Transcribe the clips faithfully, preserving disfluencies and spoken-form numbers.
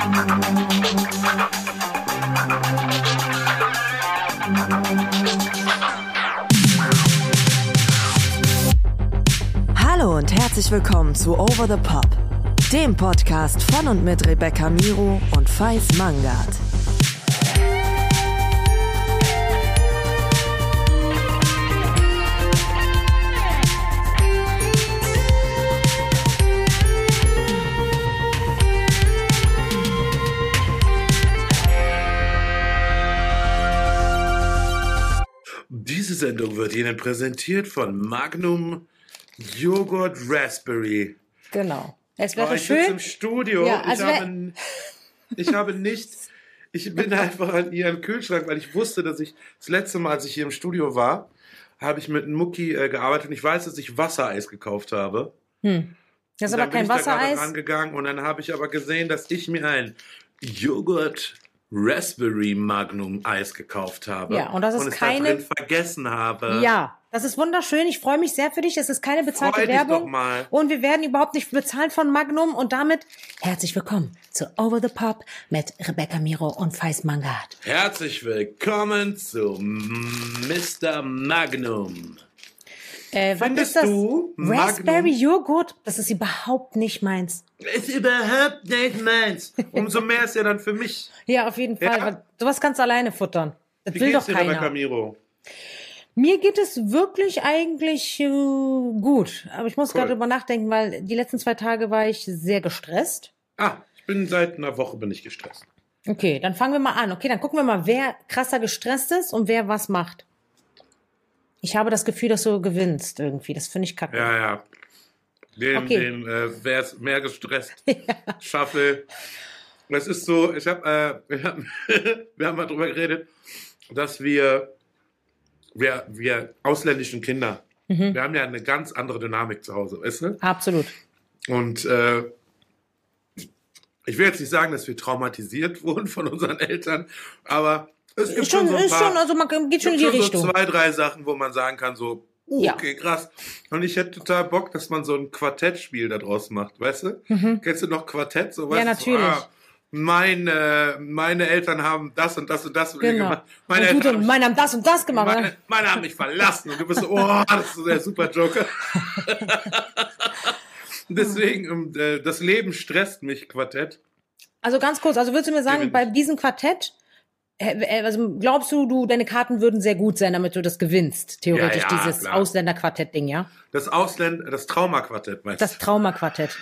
Hallo und herzlich willkommen zu Over the Pop, dem Podcast von und mit Rebecca Miro und Faiz Mangad. Diese Sendung wird Ihnen präsentiert von Magnum Joghurt Raspberry. Genau. Es wäre oh, ich schön. sitze im Studio. Ja, also ich, habe, ich habe nichts. Ich bin einfach an Ihren Kühlschrank, weil ich wusste, dass ich das letzte Mal, als ich hier im Studio war, habe ich mit einem Mucki äh, gearbeitet und ich weiß, dass ich Wassereis gekauft habe. Hm. Das ist und aber kein bin ich Wassereis. Da rangegangen und dann habe ich aber gesehen, dass ich mir ein Joghurt Raspberry Magnum Eis gekauft habe. Ja, und das ist und es keine. da drin vergessen habe. Ja, das ist wunderschön. Ich freue mich sehr für dich. Es ist keine bezahlte Freu dich Werbung. doch mal. Und wir werden überhaupt nicht bezahlt von Magnum. Und damit herzlich willkommen zu Over the Pop mit Rebecca Miro und Faiz Mangad. Herzlich willkommen zu Mister Magnum. Äh, was Findest ist das? du Raspberry Magnum? Joghurt? Das ist überhaupt nicht meins. Ist überhaupt nicht meins. Umso mehr ist ja dann für mich. Ja, auf jeden Fall. Ja. Weil sowas kannst du alleine futtern. Das Wie will geht's doch dir, Rebecca keiner. Miro? Mir geht es wirklich eigentlich äh, gut. Aber ich muss Cool. gerade drüber nachdenken, weil die letzten zwei Tage war ich sehr gestresst. Ah, ich bin seit einer Woche bin ich gestresst. Okay, dann fangen wir mal an. Okay, dann gucken wir mal, wer krasser gestresst ist und wer was macht. Ich habe das Gefühl, dass du gewinnst irgendwie. Das finde ich kacke. Ja, ja. Den, Okay. den äh, wer ist mehr gestresst? Schaffe. Es ist so, ich hab, äh, wir, haben, wir haben mal drüber geredet, dass wir, wir, wir ausländischen Kinder, Mhm. wir haben ja eine ganz andere Dynamik zu Hause, weißt du? Absolut. Und äh, ich will jetzt nicht sagen, dass wir traumatisiert wurden von unseren Eltern, aber es gibt Ist schon, schon so ein ist paar, schon, also man geht schon in die gibt schon Richtung. so zwei, drei Sachen, wo man sagen kann, so, uh, Ja. okay, krass. Und ich hätte total Bock, dass man so ein Quartettspiel da draus macht, weißt du? Kennst du noch Quartett? So, weißt Ja, du, so, natürlich. ah, meine, meine Eltern haben das und das und das mit mir Genau. gemacht. Meine Und du, Eltern haben meine haben das und das gemacht. meine, Meine, meine haben mich verlassen. Und du bist so, oh, das ist so der super Joker. Deswegen, um, äh, das Leben stresst mich, Quartett. also ganz kurz, also würdest du mir sagen, Gewinn. bei diesem Quartett, äh, äh, also glaubst du, du, deine Karten würden sehr gut sein, damit du das gewinnst, theoretisch, Ja, ja, dieses klar. Ausländerquartett-Ding, ja? Das Ausländer, das Traumaquartett, meinst Das du? Traumaquartett.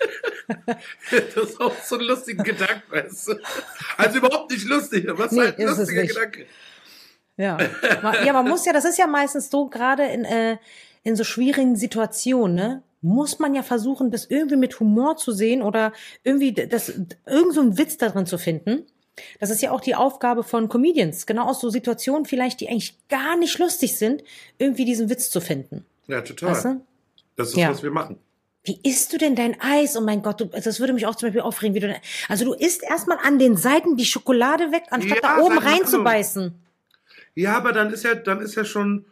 Das ist auch so ein lustiger Gedanke, weißt du? Also überhaupt nicht lustig, aber was Nee, halt ein ist es lustiger nicht. Gedanke. Ja. Ma- ja, man muss ja, das ist ja meistens so, gerade in, äh, in so schwierigen Situationen, ne? Muss man ja versuchen, das irgendwie mit Humor zu sehen oder irgendwie das, irgend so einen Witz da drin zu finden. Das ist ja auch die Aufgabe von Comedians, genau aus so Situationen vielleicht, die eigentlich gar nicht lustig sind, irgendwie diesen Witz zu finden. Ja, total. Weißt du? Das ist, Ja. was wir machen. Wie isst du denn dein Eis? Oh mein Gott, du, das würde mich auch zum Beispiel aufregen, wie du, also du isst erstmal an den Seiten die Schokolade weg, anstatt Ja, da oben sag mal so. reinzubeißen. Ja, aber dann ist ja, dann ist ja schon,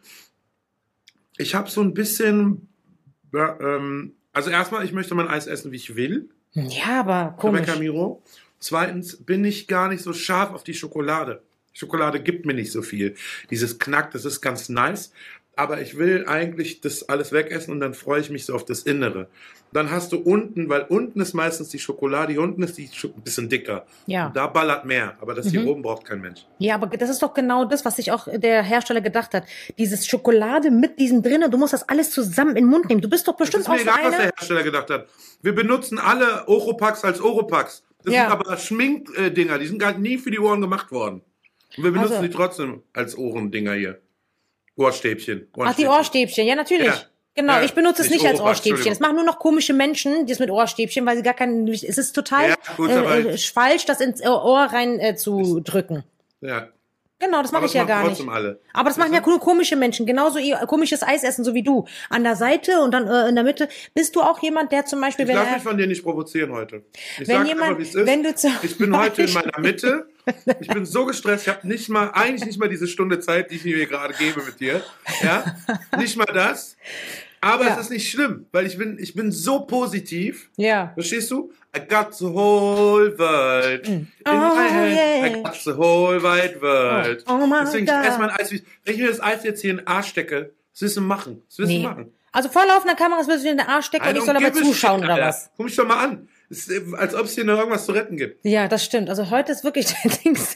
ich habe so ein bisschen, ja, ähm, also erstmal, ich möchte mein Eis essen, wie ich will. Ja, aber komisch. Rebecca Miro. Zweitens bin ich gar nicht so scharf auf die Schokolade. Schokolade gibt mir nicht so viel. Dieses Knack, das ist ganz nice. Aber ich will eigentlich das alles wegessen und dann freue ich mich so auf das Innere. Dann hast du unten, weil unten ist meistens die Schokolade, hier unten ist die Scho- ein bisschen dicker. Ja. Und da ballert mehr. Aber das hier oben braucht kein Mensch. Ja, aber das ist doch genau das, was sich auch der Hersteller gedacht hat. Dieses Schokolade mit diesem drinnen, du musst das alles zusammen in den Mund nehmen. Du bist doch Das bestimmt ist mir auch so egal, was der eine. Hersteller gedacht hat. Wir benutzen alle Oropax als Oropax. Das Ja. sind aber Schminkdinger, die sind gar nie für die Ohren gemacht worden. Und wir benutzen Also- die trotzdem als Ohrendinger hier. Ohrstäbchen. Ach, die Ohrstäbchen, ja, natürlich. Ja. Genau, Ja, ich benutze es nicht nicht als Oropax, Ohrstäbchen. Das Entschuldigung. machen nur noch komische Menschen, das mit Ohrstäbchen, weil sie gar keinen, es ist total Ja, gut, äh, aber- äh, falsch, das ins Ohr rein äh, zu drücken. Ja. Genau, das mache Aber ich das ja machen gar nicht. trotzdem alle. Aber das machen ja nur komische Menschen, genauso ihr komisches Eis essen, so wie du. An der Seite und dann äh, in der Mitte. Bist du auch jemand, der zum Beispiel, Ich wenn lass er, mich von dir nicht provozieren heute. Ich Wenn sag jemand- einfach, wie es ist. wenn du zum ich bin heute in Beispiel- meiner Mitte. Ich bin so gestresst. Ich habe nicht mal, eigentlich nicht mal diese Stunde Zeit, die ich mir hier gerade gebe mit dir. Ja, nicht mal das. Aber Ja. es ist nicht schlimm, weil ich bin, ich bin so positiv. Ja. Verstehst du? I got the whole world in Oh, my hand. yeah. I got the whole wide world. Oh, oh my Deswegen, God. ich esse mein Eis. Wenn ich mir das Eis jetzt hier in den Arsch stecke, was willst du machen? Was willst Nee. du machen? Also vor laufender Kamera willst du dir in den Arsch stecken I und ich don't soll aber give a zuschauen shit, oder Alter. was? Guck mich doch mal an. Es ist, als ob es hier noch irgendwas zu retten gibt. Ja, das stimmt. Also heute ist wirklich der Dings.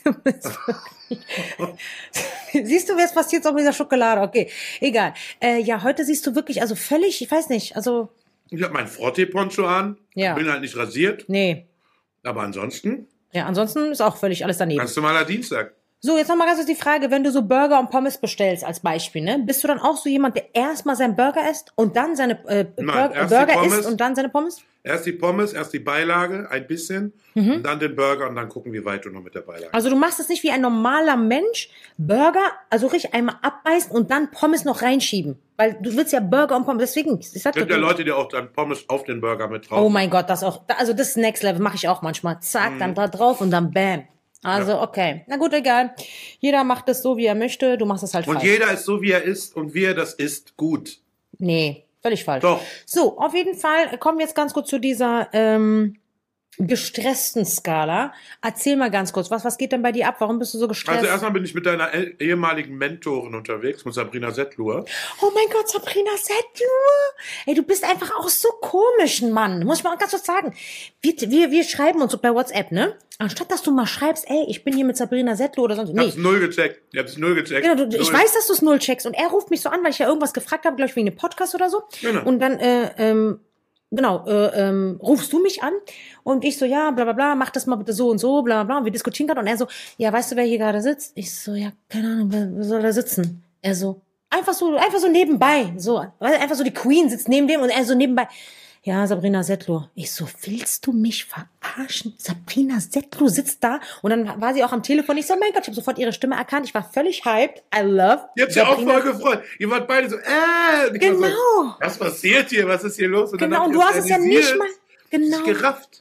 Siehst du, was passiert auch mit dieser Schokolade? Okay, egal. Äh, ja, heute siehst du wirklich, also völlig, ich weiß nicht, also, Ich habe meinen Frottee-Poncho an. Ja. Bin halt nicht rasiert. nee. Aber ansonsten, Ja, ansonsten ist auch völlig alles daneben. ganz normaler Dienstag. So, jetzt nochmal ganz kurz die Frage, wenn du so Burger und Pommes bestellst als Beispiel, ne? Bist du dann auch so jemand, der erstmal seinen Burger isst und dann seine äh, Bur erst die Burger Pommes. isst und dann seine Pommes? Erst die Pommes, erst die Beilage, ein bisschen. Und dann den Burger und dann gucken, wie weit du noch mit der Beilage. Also du machst es nicht wie ein normaler Mensch, Burger, also richtig einmal abbeißen und dann Pommes noch reinschieben. Weil du willst ja Burger und Pommes, deswegen. Ich sag Es gibt dir, ja Leute, die auch dann Pommes auf den Burger mit drauf. oh mein Gott, das auch, also das ist Next Level, mache ich auch manchmal. Zack, Mhm. dann da drauf und dann bam. Also okay, na gut, egal. Jeder macht es so, wie er möchte, du machst es halt Und falsch. jeder ist so, wie er ist und wie er das isst, gut. Nee, völlig falsch. Doch. So, auf jeden Fall kommen wir jetzt ganz kurz zu dieser ähm, gestressten Skala. Erzähl mal ganz kurz, was, was geht denn bei dir ab? Warum bist du so gestresst? Also erstmal bin ich mit deiner el- ehemaligen Mentorin unterwegs, mit Sabrina Settlur. Oh mein Gott, Sabrina Settlur. Ey, du bist einfach auch so komisch, ein Mann. Muss ich mal ganz kurz sagen. Wir, wir, wir schreiben uns so bei WhatsApp, ne? Anstatt, dass du mal schreibst, ey, ich bin hier mit Sabrina Settlur oder sonst. Ich Nee. hab's null gecheckt. Ich hab's null gecheckt. Genau, du, ich Null. weiß, dass du es null checkst. Und er ruft mich so an, weil ich ja irgendwas gefragt habe, glaube ich, wegen einem Podcast oder so. Genau. Und dann, äh, ähm, genau, äh, ähm, rufst du mich an und ich so, ja, bla bla bla, mach das mal bitte so und so, bla bla bla. Und wir diskutieren gerade und er so, ja, weißt du, wer hier gerade sitzt? Ich so, ja, keine Ahnung, wer, wer soll da sitzen? Er so, einfach so, einfach so nebenbei, so, weil einfach so die Queen sitzt neben dem und er so nebenbei. Ja, Sabrina Settlur. Ich so, willst du mich verarschen? Sabrina Settlur sitzt da und dann war sie auch am Telefon. Ich so, mein Gott, ich habe sofort ihre Stimme erkannt. Ich war völlig hyped. I love Ihr habt ja auch Sabrina- voll gefreut. Ihr wart beide so, äh. Und ich war Genau. So, was passiert hier? Was ist hier los? Und dann Genau, hab und ich du hast es ja realisiert, nicht mal, genau. Nicht gerafft.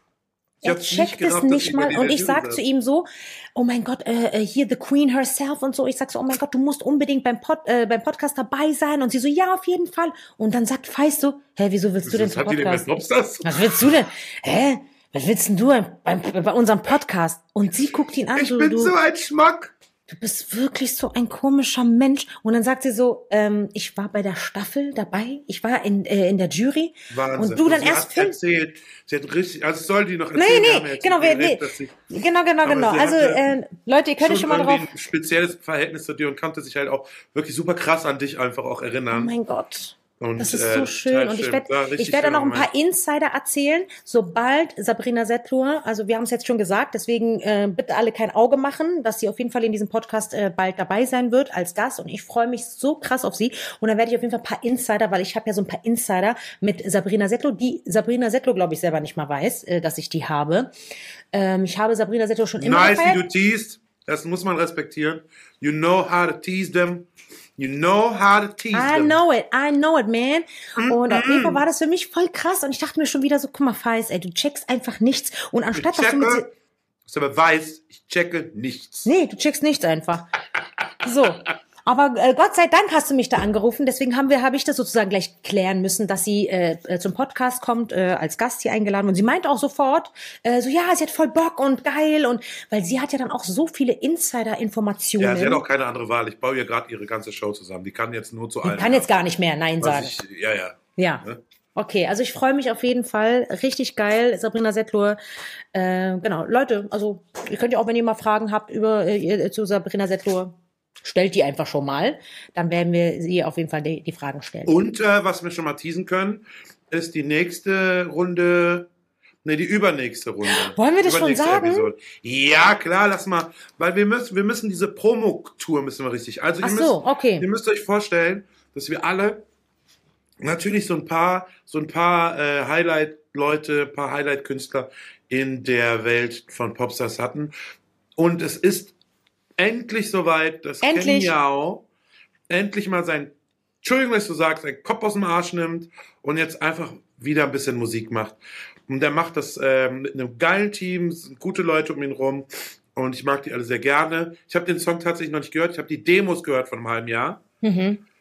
Ich Er hab's checkt es gerafft, dass nicht ich bei mal dieser und ich Jury sag saß. zu ihm so, oh mein Gott, äh, äh, hier the Queen herself und so. Ich sag so, oh mein Gott, du musst unbedingt beim, Pod, äh, beim Podcast dabei sein. Und sie so, ja, auf jeden Fall. Und dann sagt Feist so, hä, wieso willst du denn Was zum hat die denn mit Podcast? Popstars? Was willst du denn? Hä? Was willst denn du beim, bei unserem Podcast? Und sie guckt ihn an, Ich so, bin du, so ein Schmack. du bist wirklich so ein komischer Mensch. Und dann sagt sie so, ähm, ich war bei der Staffel dabei, ich war in, äh, in der Jury. Wahnsinn. Und du dann sie erst hat Film. erzählt. Sie hat richtig, also soll die noch Nee, erzählen. Wir haben nee, jetzt genau, wir, geredet, nee. dass sie Genau, genau, Aber genau. sie Also, hatte äh, Leute, ihr könnt euch schon mal irgendwie drauf. ein spezielles Verhältnis zu dir und konnte sich halt auch wirklich super krass an dich einfach auch Oh erinnern. mein Gott. Und, Das ist äh, so schön. total Und ich schön. werde War richtig ich werde auch noch ein schön, paar Insider erzählen, sobald Sabrina Settlur, also wir haben es jetzt schon gesagt, deswegen äh, bitte alle kein Auge machen, dass sie auf jeden Fall in diesem Podcast äh, bald dabei sein wird als Gast. Und ich freue mich so krass auf sie. Und dann werde ich auf jeden Fall ein paar Insider, weil ich habe ja so ein paar Insider mit Sabrina Settlur, die Sabrina Settlur, glaube ich, selber nicht mal weiß, äh, dass ich die habe. Ähm, ich habe Sabrina Settlur schon immer Nice, wie gefeiert. du teased. Das muss man respektieren. You know how to tease them. You know how to tease I them. know it, I know it, man. Und auf jeden Fall war das für mich voll krass. Und ich dachte mir schon wieder so, guck mal, Feis, ey, du checkst einfach nichts. Und Ich anstatt, dass du mit... checke, dass du aber weißt, ich checke nichts. Nee, du checkst nichts einfach. So. Aber äh, Gott sei Dank hast du mich da angerufen. Deswegen haben wir, habe ich das sozusagen gleich klären müssen, dass sie äh, äh, zum Podcast kommt, äh, als Gast hier eingeladen. Und sie meinte auch sofort, äh, so ja, sie hat voll Bock und geil. Und weil sie hat ja dann auch so viele Insider-Informationen. Ja, sie hat auch keine andere Wahl. Ich baue ihr gerade ihre ganze Show zusammen. Die kann jetzt nur zu Die allen. kann jetzt gar nicht mehr Nein was sagen. ich, Ja, ja. Ja. Ne? Okay, also ich freue mich auf jeden Fall. Richtig geil, Sabrina Settlur. Äh, genau, Leute, also ihr könnt ja auch, wenn ihr mal Fragen habt über äh, zu Sabrina Settlur, stellt die einfach schon mal. Dann werden wir sie auf jeden Fall die, die Fragen stellen. Und äh, was wir schon mal teasen können, ist die nächste Runde, ne, die übernächste Runde. Wollen wir das schon Übernächste sagen? Episode. Ja, klar, lass mal, weil wir müssen, wir müssen diese Promo-Tour müssen wir richtig. Also Ach ihr so, müsst, okay. ihr müsst euch vorstellen, dass wir alle natürlich so ein paar, so ein paar äh, Highlight-Leute, ein paar Highlight-Künstler in der Welt von Popstars hatten. Und es ist endlich soweit, dass Ken Endlich. Yao endlich mal sein, Entschuldigung, dass du sagst, seinen Kopf aus dem Arsch nimmt und jetzt einfach wieder ein bisschen Musik macht. Und der macht das ähm, mit einem geilen Team, es sind gute Leute um ihn rum und ich mag die alle sehr gerne. Ich habe den Song tatsächlich noch nicht gehört, ich habe die Demos gehört von einem halben Jahr. Mhm.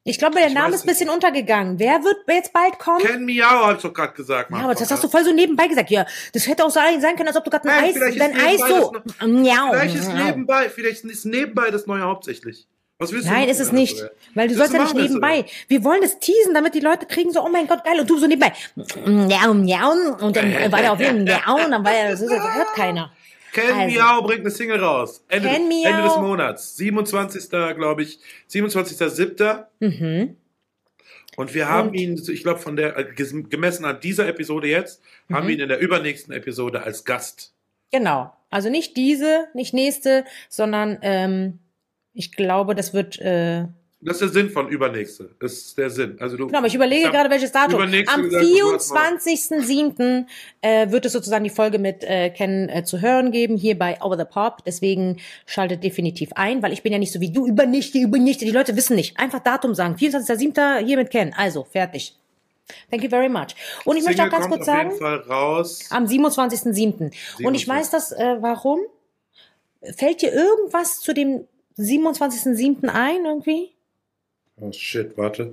Ich glaube, der Ich Name weiß ist ein bisschen untergegangen. Wer wird jetzt bald kommen? Ken Miao, hab ich doch gerade gesagt. Ja, aber das hast du voll so nebenbei gesagt. Ja, das hätte auch sein sein können, als ob du gerade ein Nein, Eis, vielleicht ist dein Eis nebenbei so. das Miau, Vielleicht ist miau. nebenbei, vielleicht ist nebenbei das Neue hauptsächlich. Was willst du Nein, machen, ist es wenn das nicht. so wäre? Weil du Willst sollst ja nicht machen, wenn es so nebenbei. Wir wollen das teasen, damit die Leute kriegen so, oh mein Gott, geil. Und du so nebenbei. Miau, miau. Und dann war der auf jeden Fall miau. Und dann war er, das ist, das hört keiner. Ken Also. Miao bringt eine Single raus. Ende, Ken Miao. Ende des Monats. siebenundzwanzigster glaube ich. siebenundzwanzigster siebter Mhm. Und wir haben Und- ihn, ich glaube, von der, äh, gemessen an dieser Episode jetzt, haben Mhm. wir ihn in der übernächsten Episode als Gast. Genau. Also nicht diese, nicht nächste, sondern ähm, ich glaube, das wird. Äh, Das ist der Sinn von übernächste. Das ist der Sinn. Also du, Genau, aber ich überlege hab gerade, welches Datum. übernächste Am gesagt, du hast mal- vierundzwanzigsten siebten Äh, wird es sozusagen die Folge mit äh, Ken äh, zu hören geben, hier bei Over the Pop. Deswegen schaltet definitiv ein, weil ich bin ja nicht so wie du, übernächste, übernächste. Die Leute wissen nicht. Einfach Datum sagen. vierundzwanzigsten siebten hier mit Ken. Also, fertig. Thank you very much. Und ich möchte auch Single ganz kommt kurz auf sagen, jeden Fall raus. am siebenundzwanzigsten siebten Und ich weiß das, äh, warum? Fällt dir irgendwas zu dem siebenundzwanzigsten siebten ein irgendwie? Oh shit, warte.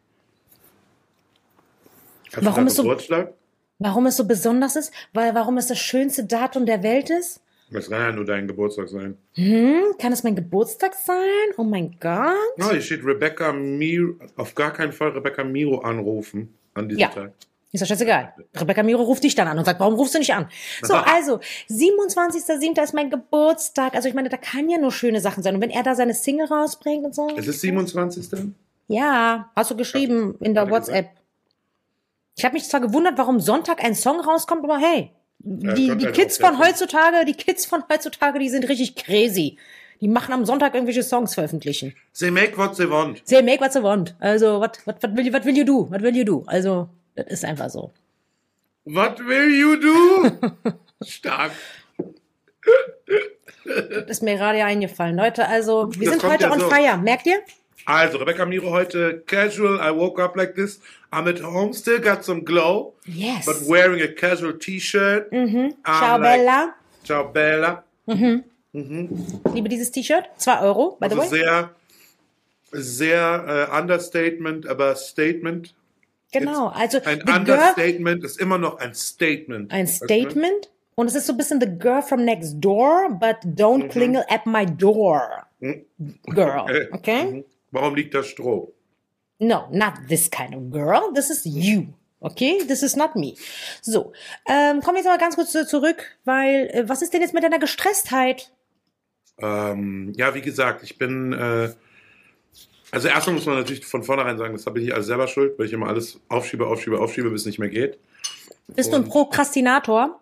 Hast Warum du da ist so- Geburtstag? Warum es so besonders ist? Weil, warum es das schönste Datum der Welt ist? Das kann ja nur dein Geburtstag sein. Hm, kann es mein Geburtstag sein? Oh mein Gott. Ja, hier steht Rebecca Miro, auf gar keinen Fall Rebecca Miro anrufen an diesem Ja. Tag. Ist doch scheißegal. Rebecca Miro ruft dich dann an und sagt, warum rufst du nicht an? So, also, siebenundzwanzigsten siebten ist mein Geburtstag. Also ich meine, da kann ja nur schöne Sachen sein. Und wenn er da seine Single rausbringt und so. Es ist siebenundzwanzigster Ja, hast du geschrieben in der Hatte WhatsApp. Ich habe mich zwar gewundert, warum Sonntag ein Song rauskommt, aber hey, die, kommt die halt Kids auch von der heutzutage, die Kids von heutzutage, die sind richtig crazy. Die machen am Sonntag irgendwelche Songs veröffentlichen. They make what they want. They make what they want. Also, what, what, what will you, what will you do? What will you do? Also, das ist einfach so. What will you do? Stark. Das ist mir gerade eingefallen. Leute, also, wir Das sind kommt heute ja on so. fire. Merkt ihr? Also, Rebecca Miro heute casual. I woke up like this. I'm at home, still got some glow, Yes. but wearing a casual T-shirt. Mhm. I'm Ciao, like, Bella. Ciao, Bella. Ich liebe dieses T-Shirt. Zwei Euro, by the Also way. sehr, sehr äh, Understatement, aber Statement. Genau. Also, Ein the girl, Understatement ist immer noch ein Statement. ein Weißt du? Statement. Und es ist so ein bisschen the girl from next door, but don't klingel at my door. Girl. Okay? Mhm. Warum liegt da Stroh? No, not this kind of girl. This is you. Okay? This is not me. So. Ähm, kommen wir jetzt aber ganz kurz zu- zurück, weil, äh, was ist denn jetzt mit deiner Gestresstheit? Ähm, ja, wie gesagt, ich bin, äh, also erstmal muss man natürlich von vornherein sagen, das habe ich alles selber schuld, weil ich immer alles aufschiebe, aufschiebe, aufschiebe, bis es nicht mehr geht. Bist du ein Und- Prokrastinator?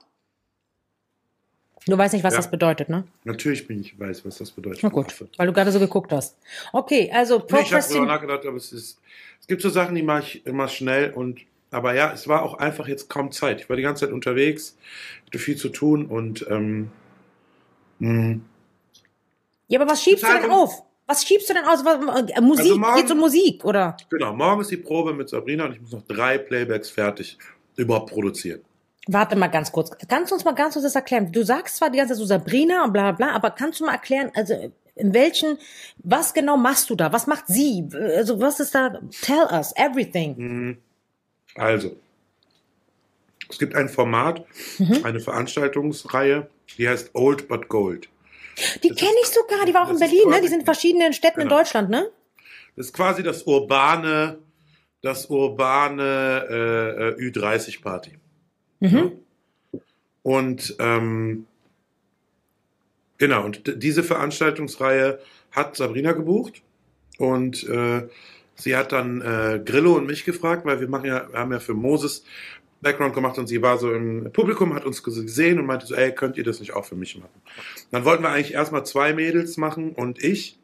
Du weißt nicht, was Ja. das bedeutet, ne? Natürlich bin ich weiß, was das bedeutet. Na gut, weil du gerade so geguckt hast. Okay, also Nee, ich habe darüber Procrastin... nachgedacht, aber es ist, es gibt so Sachen, die mache ich immer schnell und, aber ja, es war auch einfach jetzt kaum Zeit. Ich war die ganze Zeit unterwegs, hatte viel zu tun und, ähm, mh. Ja, aber was schiebst du Total denn um- auf? Was schiebst du denn aus? Was- äh, Musik? Also morgen- Geht's um Musik, oder? Genau, morgen ist die Probe mit Sabrina und ich muss noch drei Playbacks fertig überhaupt produzieren. Warte mal ganz kurz. Kannst du uns mal ganz kurz das erklären? Du sagst zwar die ganze Zeit so Sabrina und bla bla bla, aber kannst du mal erklären, also in welchen, was genau machst du da? Was macht sie? Also was ist da? Tell us everything. Also, es gibt ein Format, Mhm. eine Veranstaltungsreihe, die heißt Old But Gold. Die kenne ich sogar, die war auch in das ist Berlin, ne? quasi- Die sind in verschiedenen Städten in Genau. Deutschland, ne? Das ist quasi das urbane, das urbane äh, äh, Ü dreißig Party. Mhm. Und ähm, genau, und d- diese Veranstaltungsreihe hat Sabrina gebucht und äh, sie hat dann äh, Grillo und mich gefragt, weil wir machen ja, wir haben ja für Moses Background gemacht und sie war so im Publikum, hat uns gesehen und meinte so, ey, könnt ihr das nicht auch für mich machen? Dann wollten wir eigentlich erstmal zwei Mädels machen und ich.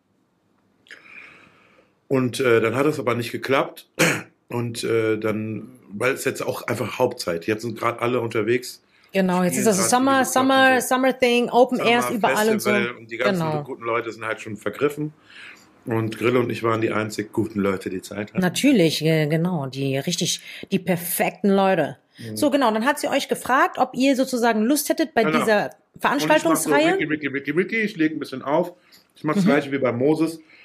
Und äh, dann hat es aber nicht geklappt. Und äh, dann, weil es jetzt auch einfach Hauptzeit. Jetzt sind gerade alle unterwegs. Genau, jetzt ist das Spielen Summer, gerade Summer, und so. Summer Thing, Open Airs Summer überall und so. Festival und die ganzen Genau. guten Leute sind halt schon vergriffen. Und Grill und ich waren die einzig guten Leute, die Zeit hatten. Natürlich, äh, genau, die richtig, die perfekten Leute. Mhm. So, genau, dann hat sie euch gefragt, ob ihr sozusagen Lust hättet bei Genau. dieser Und ich mach so Veranstaltungsreihe. Ricky, Ricky, Ricky, Ricky, ich lege ein bisschen auf. Ich mache Mhm. das gleiche wie bei Moses.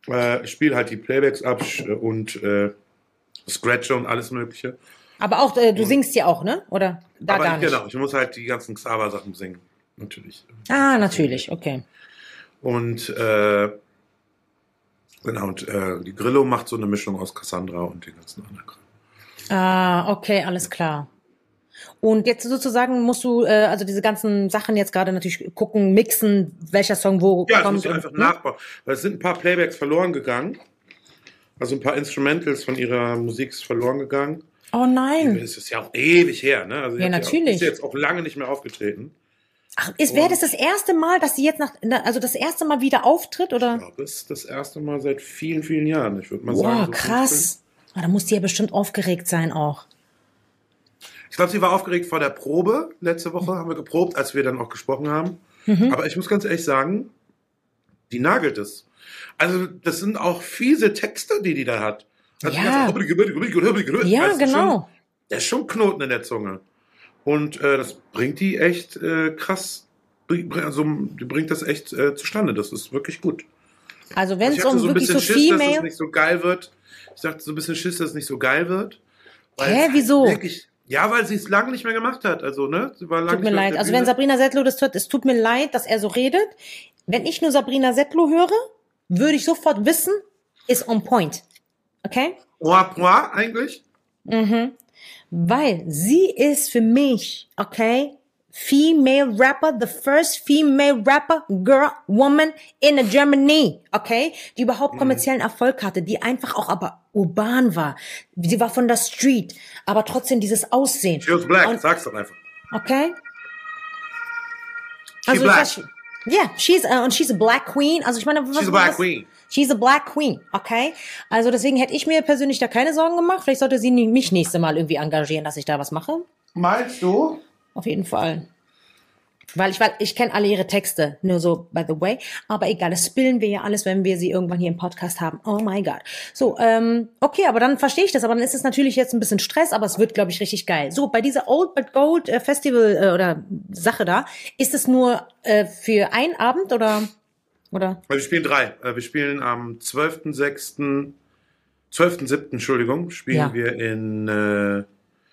Äh, ich spiele halt die Playbacks ab und äh, Scratcher und alles Mögliche. Aber auch, äh, du singst ja auch, ne? Oder da Aber gar ich, nicht? genau, ich muss halt die ganzen Xaver-Sachen singen. Natürlich. Ah, natürlich, okay. Und äh, genau, und äh, die Grillo macht so eine Mischung aus Cassandra und den ganzen anderen Kram. Ah, okay, alles klar. Und jetzt sozusagen musst du, äh, also diese ganzen Sachen jetzt gerade natürlich gucken, mixen, welcher Song wo Ja, das kommt. muss ich und- einfach hm? nachbauen. Weil es sind ein paar Playbacks verloren gegangen. Also ein paar Instrumentals von ihrer Musik ist verloren gegangen. Oh nein. Das ist ja auch ewig her, ne? Also sie Ja, hat natürlich. ist jetzt auch lange nicht mehr aufgetreten. Ach, ist, wäre das das erste Mal, dass sie jetzt nach, na, also das erste Mal wieder auftritt, oder? Ich glaube, das ist das erste Mal seit vielen, vielen Jahren. Ich würde mal sagen. Boah, so krass. Ah, da muss die ja bestimmt aufgeregt sein auch. Ich glaube, sie war aufgeregt vor der Probe. Letzte Woche haben wir geprobt, als wir dann auch gesprochen haben. Mhm. Aber ich muss ganz ehrlich sagen, die nagelt es. Also, das sind auch fiese Texte, die die da hat. Also Ja. die ganze- Ja, Das ist genau. Schon, da ist schon Knoten in der Zunge. Und äh, das bringt die echt äh, krass. bring- Also, die bringt das echt äh, zustande. Das ist wirklich gut. Also wenn Ich es hatte um so ein wirklich bisschen so Schiss, dass es Female... nicht so geil wird. Ich dachte so ein bisschen Schiss, dass es nicht so geil wird. Weil Hä, es wieso? Wirklich, ja, weil sie es lange nicht mehr gemacht hat. Also, ne? Sie war lange Tut mir nicht mehr auf leid. der Also wenn Bühne. Sabrina Settler das hört, es tut mir leid, dass er so redet. Wenn ich nur Sabrina Settler höre, würde ich sofort wissen, ist on point. Okay? Point, point, eigentlich? Mhm. Weil sie ist für mich, okay, female rapper, the first female rapper, girl, woman in Germany, okay, die überhaupt kommerziellen Erfolg hatte, die einfach auch aber urban war. Sie war von der Street, aber trotzdem dieses Aussehen. She was black, Und, sag's doch einfach. okay? She Also, black. ich sag, yeah, she's, uh, und she's a black queen. Also, ich meine, was, She's a black was, queen. She's a black queen, okay? Also, deswegen hätte ich mir persönlich da keine Sorgen gemacht. Vielleicht sollte sie mich nächste Mal irgendwie engagieren, dass ich da was mache. Meinst du? Auf jeden Fall. Weil ich, weil ich kenne alle ihre Texte, nur so, by the way. Aber egal, das spillen wir ja alles, wenn wir sie irgendwann hier im Podcast haben. Oh my God. So, ähm, okay, aber dann verstehe ich das. Aber dann ist es natürlich jetzt ein bisschen Stress, aber es wird, glaube ich, richtig geil. So, bei dieser Old But Gold äh, Festival äh, oder Sache da, ist es nur äh, für einen Abend oder? oder? Wir spielen drei. Äh, Wir spielen am zwölften sechsten zwölften siebten Entschuldigung, spielen Ja. wir in äh,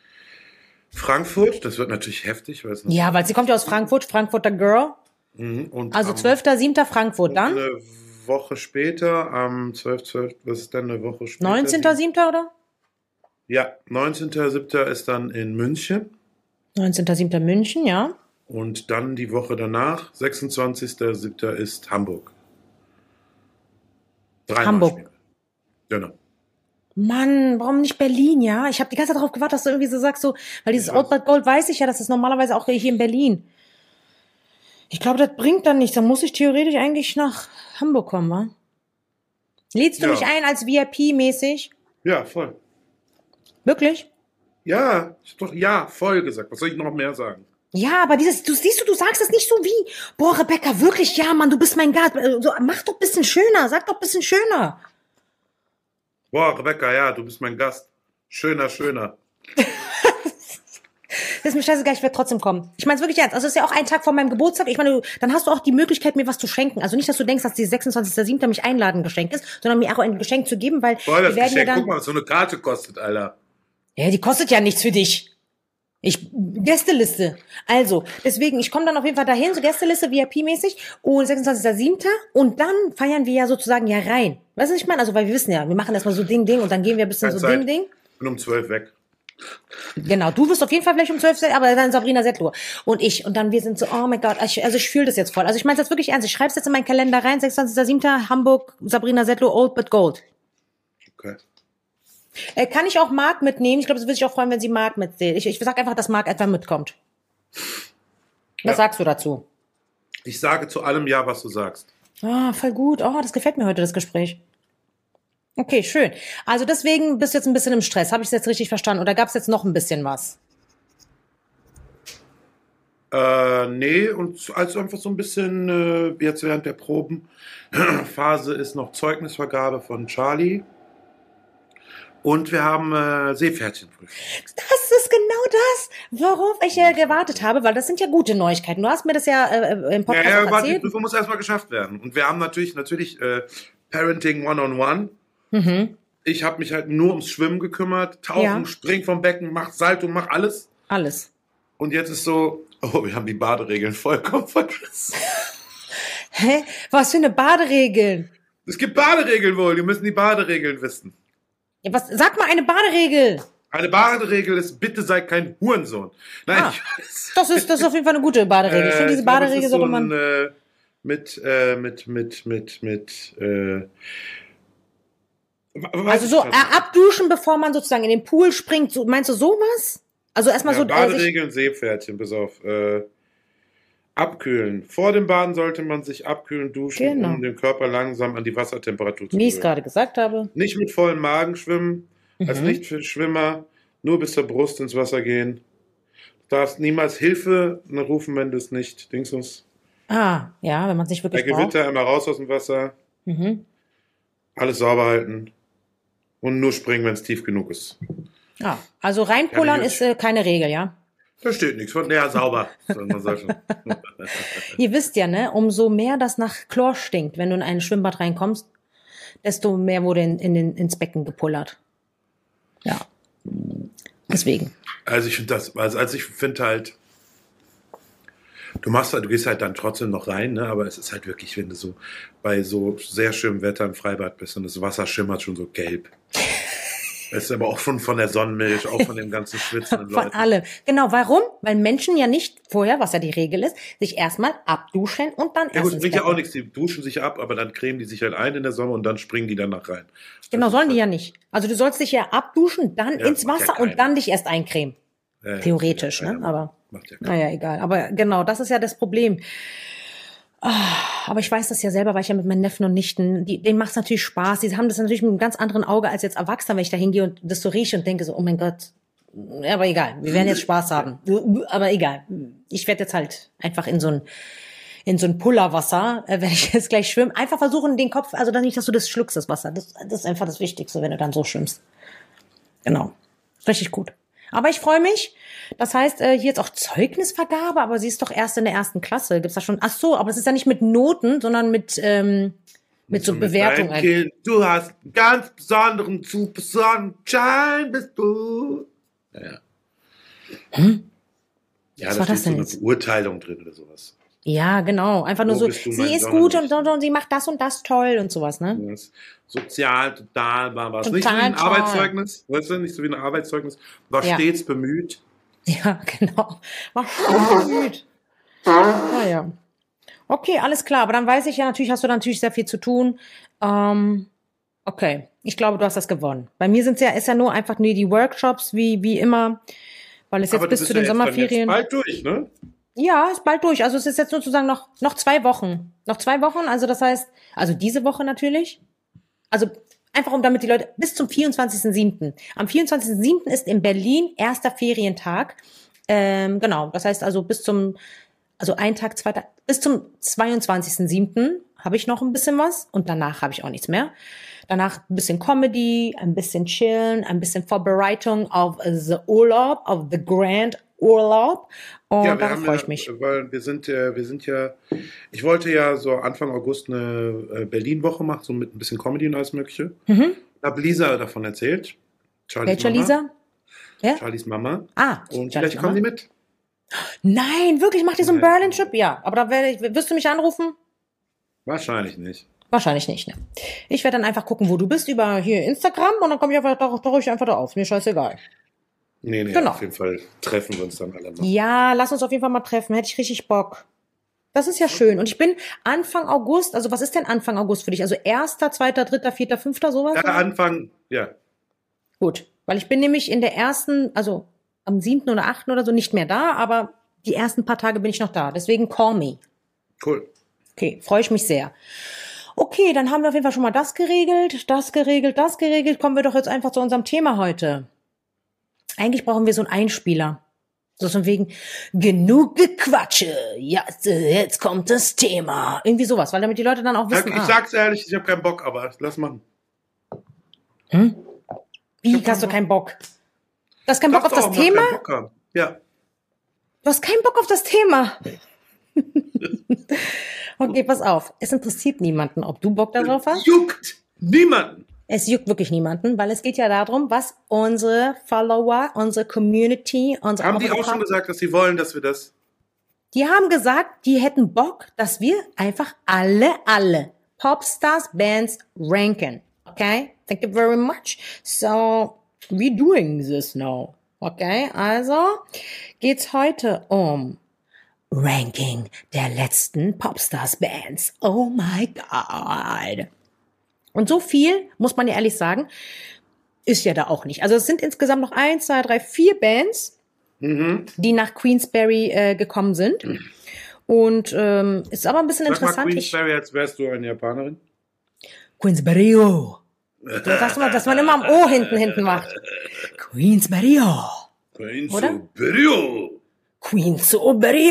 Frankfurt. Das wird natürlich heftig. Weil es noch- Ja, weil sie kommt ja aus Frankfurt, Frankfurter Girl. Mhm. Und Also am- zwölfter siebter Frankfurt, dann Eine Woche später, am zwölften zwölften was ist denn eine Woche später? neunzehnter siebter oder? Ja, neunzehnten siebten ist dann in München. neunzehnter siebter München, ja. Und dann die Woche danach, sechsundzwanzigsten siebten ist Hamburg. Dreimal Hamburg. spielen wir. Genau. Mann, warum nicht Berlin, ja? Ich habe die ganze Zeit darauf gewartet, dass du irgendwie so sagst, so, weil dieses Ja. Old But Gold weiß ich ja, das ist normalerweise auch hier in Berlin. Ich glaube, das bringt dann nichts. Dann muss ich theoretisch eigentlich nach Hamburg kommen, wa? Lädst du Ja. mich ein als V I P-mäßig? Ja, voll. Wirklich? Ja, ich hab doch ja, voll gesagt. Was soll ich noch mehr sagen? Ja, aber dieses, du siehst du, du sagst es nicht so wie, boah, Rebecca, wirklich, ja, Mann, du bist mein Gast. Äh, So, mach doch ein bisschen schöner, sag doch ein bisschen schöner. Boah, Rebecca, ja, du bist mein Gast. Schöner, schöner. Das ist mir scheißegal, ich werde trotzdem kommen. Ich meine es wirklich ernst. Also es ist ja auch ein Tag vor meinem Geburtstag. Ich meine, du, dann hast du auch die Möglichkeit, mir was zu schenken. Also nicht, dass du denkst, dass die sechsundzwanzigster siebter mich einladen Geschenk ist, sondern mir auch ein Geschenk zu geben, weil Boah, das wir werden Geschenk, ja dann... guck mal, was so eine Karte kostet, Alter. Ja, die kostet ja nichts für dich. Ich, Gästeliste. Also, deswegen, ich komme dann auf jeden Fall dahin, so Gästeliste, V I P-mäßig, und sechsundzwanzigster siebter und dann feiern wir ja sozusagen ja rein. Weißt du, was ich meine? Also, weil wir wissen ja, wir machen erstmal so Ding, Ding, und dann gehen wir ein bisschen Keine so Zeit. Ding, Ding. Bin um zwölf weg. Genau, du wirst auf jeden Fall vielleicht um zwölf, aber dann Sabrina Settler und ich. Und dann wir sind so, oh mein Gott, ich, also ich fühle das jetzt voll. Also ich meine das wirklich ernst. Ich schreibe es jetzt in meinen Kalender rein, sechsundzwanzigster siebter Hamburg, Sabrina Settler, Old But Gold. Okay. Äh, kann ich auch Marc mitnehmen? Ich glaube, es würde sich auch freuen, wenn sie Marc mitzählt. Ich, ich sag einfach, dass Marc etwa mitkommt. Was Ja. sagst du dazu? Ich sage zu allem Ja, was du sagst. Ah, voll gut. Oh, das gefällt mir heute, das Gespräch. Okay, schön. Also deswegen bist du jetzt ein bisschen im Stress. Habe ich es jetzt richtig verstanden? Oder gab es jetzt noch ein bisschen was? Äh, nee, und also einfach so ein bisschen, äh, jetzt während der Probenphase ist noch Zeugnisvergabe von Charlie. Und wir haben äh, Seepferdchenprüfung. Das ist genau das, worauf ich ja gewartet habe, weil das sind ja gute Neuigkeiten. Du hast mir das ja äh, im Ja, Podcast ja, auch aber die erzählt. Prüfung muss erstmal geschafft werden. Und wir haben natürlich, natürlich, äh, Parenting One-on-One. Mhm. Ich habe mich halt nur ums Schwimmen gekümmert. Tauchen, Ja. spring vom Becken, mach Salto, mach alles. Alles. Und jetzt ist so, oh, wir haben die Baderegeln vollkommen vergessen. Hä? Was für eine Baderegel? Es gibt Baderegeln wohl, die müssen die Baderegeln wissen. Ja, was, sag mal eine Baderegel. Eine Baderegel ist, bitte sei kein Hurensohn. Nein, Ah, ich weiß. Das ist, das ist auf jeden Fall eine gute Baderegel. Ich finde, Äh, diese ich glaube, es Baderegel ist so sollte ein, man. äh, mit, äh, mit, mit, mit, mit, äh, weiß Also ich so grad äh, nicht. abduschen, bevor man sozusagen in den Pool springt. So, meinst du sowas? Also erstmal Ja, so. Äh, sich, Baderegeln, Seepferdchen, bis auf, äh, abkühlen. Vor dem Baden sollte man sich abkühlen, duschen, Genau. um den Körper langsam an die Wassertemperatur zu wie ich es gewöhnen. gerade gesagt habe. Nicht mit vollem Magen schwimmen, als Mhm. Nichtschwimmer, nur bis zur Brust ins Wasser gehen. Du darfst niemals Hilfe rufen, wenn du es nicht Dings musst. Ah, ja, wenn man es nicht Bei wirklich braucht. Gewitter immer raus aus dem Wasser, Mhm. alles sauber halten und nur springen, wenn es tief genug ist. Ah, also reinpullern Ja, ist äh, keine Regel, ja? Da steht nichts von, ja, sauber. Man soll schon. Ihr wisst ja, ne, umso mehr das nach Chlor stinkt, wenn du in ein Schwimmbad reinkommst, desto mehr wurde in, in den, ins Becken gepullert. Ja. Deswegen. Also ich finde das, also, also ich finde halt, du machst halt, du gehst halt dann trotzdem noch rein, ne? Aber es ist halt wirklich, wenn du so bei so sehr schönem Wetter im Freibad bist und das Wasser schimmert schon so gelb. Es ist aber auch schon von der Sonnenmilch, auch von dem ganzen schwitzenden Von Leuten. allem. Genau, warum? Weil Menschen ja nicht vorher, was ja die Regel ist, sich erstmal abduschen und dann Ja erst gut, ins bringt ja Becken. auch nichts, die duschen sich ab, aber dann cremen die sich halt ein in der Sonne und dann springen die danach rein. Genau, Das ist sollen die halt- ja nicht. Also du sollst dich ja abduschen, dann Ja, ins macht ja Wasser und keiner. dann dich erst eincremen. Ja, ja, Theoretisch, macht ja ne? keiner. Aber Macht ja keiner. naja, egal. Aber genau, das ist ja das Problem. Ah, aber ich weiß das ja selber, weil ich ja mit meinen Neffen und Nichten, die, denen macht es natürlich Spaß. Die haben das natürlich mit einem ganz anderen Auge als jetzt Erwachsener, wenn ich da hingehe und das so rieche und denke so, oh mein Gott. Ja, aber egal, wir werden jetzt Spaß haben. Aber egal, ich werde jetzt halt einfach in so ein in so ein Pullerwasser, äh, wenn ich jetzt gleich schwimme, einfach versuchen, den Kopf, also dann nicht, dass du das schluckst, das Wasser. Das, das ist einfach das Wichtigste, wenn du dann so schwimmst. Genau. Richtig gut. Aber ich freue mich. Das heißt, äh, hier jetzt auch Zeugnisvergabe, aber sie ist doch erst in der ersten Klasse. Gibt's da schon? Ach so, aber es ist ja nicht mit Noten, sondern mit ähm, mit so Mit Bewertung. deinem Kind, du hast einen ganz besonderen, super Sonnenschein, bist du. Ja, ja. Hm? Ja, Was da war steht das so denn eine jetzt? Beurteilung drin oder sowas. Ja, genau. Einfach nur Wo so, bist du, sie mein ist gut und, Sonnenlicht? und, und sie macht das und das toll und sowas, ne? Das ist sozial total war was. Nicht so wie Total ein toll. Arbeitszeugnis, weißt du, nicht so wie ein Arbeitszeugnis. War Ja. stets bemüht. Ja, genau. War schon bemüht. Naja. Okay, alles klar. Aber dann weiß ich ja, natürlich hast du da natürlich sehr viel zu tun. Ähm, okay. Ich glaube, du hast das gewonnen. Bei mir sind ja, ist ja nur einfach nur die Workshops, wie, wie immer, weil es jetzt Aber du bis bist zu ja den jetzt dann Sommerferien. jetzt bald durch, ne? Ja, ist bald durch. Also es ist jetzt sozusagen noch, noch zwei Wochen. Noch zwei Wochen. Also das heißt, also diese Woche natürlich. Also einfach um damit die Leute, bis zum vierundzwanzigsten siebten Am vierundzwanzigsten siebten ist in Berlin erster Ferientag. Ähm, genau. Das heißt also bis zum, also ein Tag, zwei Tage, bis zum zweiundzwanzigsten siebten habe ich noch ein bisschen was und danach habe ich auch nichts mehr. Danach ein bisschen Comedy, ein bisschen Chillen, ein bisschen Vorbereitung auf the Urlaub, auf the Grand Urlaub. Und Ja, wir darauf haben freue ja, ich mich. weil wir sind ja, wir sind ja, ich wollte ja so Anfang August eine äh, Berlin-Woche machen, so mit ein bisschen Comedy und alles Mögliche. Mhm. Hab Lisa davon erzählt. Charlies Welcher Mama. Lisa? Ja? Charlies Mama. Ah, Und Charlies vielleicht Mama. kommen die mit. Nein, wirklich, macht ihr so einen Nein. Berlin-Trip? Ja, aber da werde ich, wirst du mich anrufen? Wahrscheinlich nicht. Wahrscheinlich nicht, ne? Ich werde dann einfach gucken, wo du bist, über hier Instagram und dann komme ich einfach, da, da rufe ich einfach da auf. Mir scheißegal. Nee, nee, Genau. auf jeden Fall treffen wir uns dann alle noch. Ja, lass uns auf jeden Fall mal treffen. Hätte ich richtig Bock. Das ist ja schön. Und ich bin Anfang August, also was ist denn Anfang August für dich? Also erster, zweiter, dritter, vierter, fünfter, sowas? Ja, Anfang, ja. Gut. Weil ich bin nämlich in der ersten, also am siebten oder achten oder so nicht mehr da, aber die ersten paar Tage bin ich noch da. Deswegen call me. Cool. Okay, freue ich mich sehr. Okay, dann haben wir auf jeden Fall schon mal das geregelt, das geregelt, das geregelt. Kommen wir doch jetzt einfach zu unserem Thema heute. Eigentlich brauchen wir so einen Einspieler. So von wegen, genug Gequatsche. Ja, jetzt kommt das Thema. Irgendwie sowas, weil damit die Leute dann auch wissen, Ich ah, sag's ehrlich, ich habe keinen Bock, aber lass machen. hm? Wie hab hast du keinen keinen Bock? Du hast keinen Bock auf Sag's das doch, man Thema? keinen Bock haben. Ja. Du hast keinen Bock auf das Thema. Okay, pass auf. Es interessiert niemanden, ob du Bock darauf hast. Juckt niemanden. Es juckt wirklich niemanden, weil es geht ja darum, was unsere Follower, unsere Community, unsere Haben die Over the auch schon Pop- gesagt, dass sie wollen, dass wir das... Die haben gesagt, die hätten Bock, dass wir einfach alle, alle Popstars Bands ranken. Okay? Thank you very much. So, we doing this now. Okay? Also, geht's heute um Ranking der letzten Popstars Bands. Oh my God. Und so viel, muss man ja ehrlich sagen, ist ja da auch nicht. Also es sind insgesamt noch eins, zwei, drei, vier Bands, Mhm. die nach Queensberry äh, gekommen sind. Und ähm, ist aber ein bisschen Sag mal interessant. Ich, Queensberry, als wärst du eine Japanerin. Queensberry. Du sagst mal, dass man immer am O hinten hinten macht. Queensberry. Queensberry. Queensberry.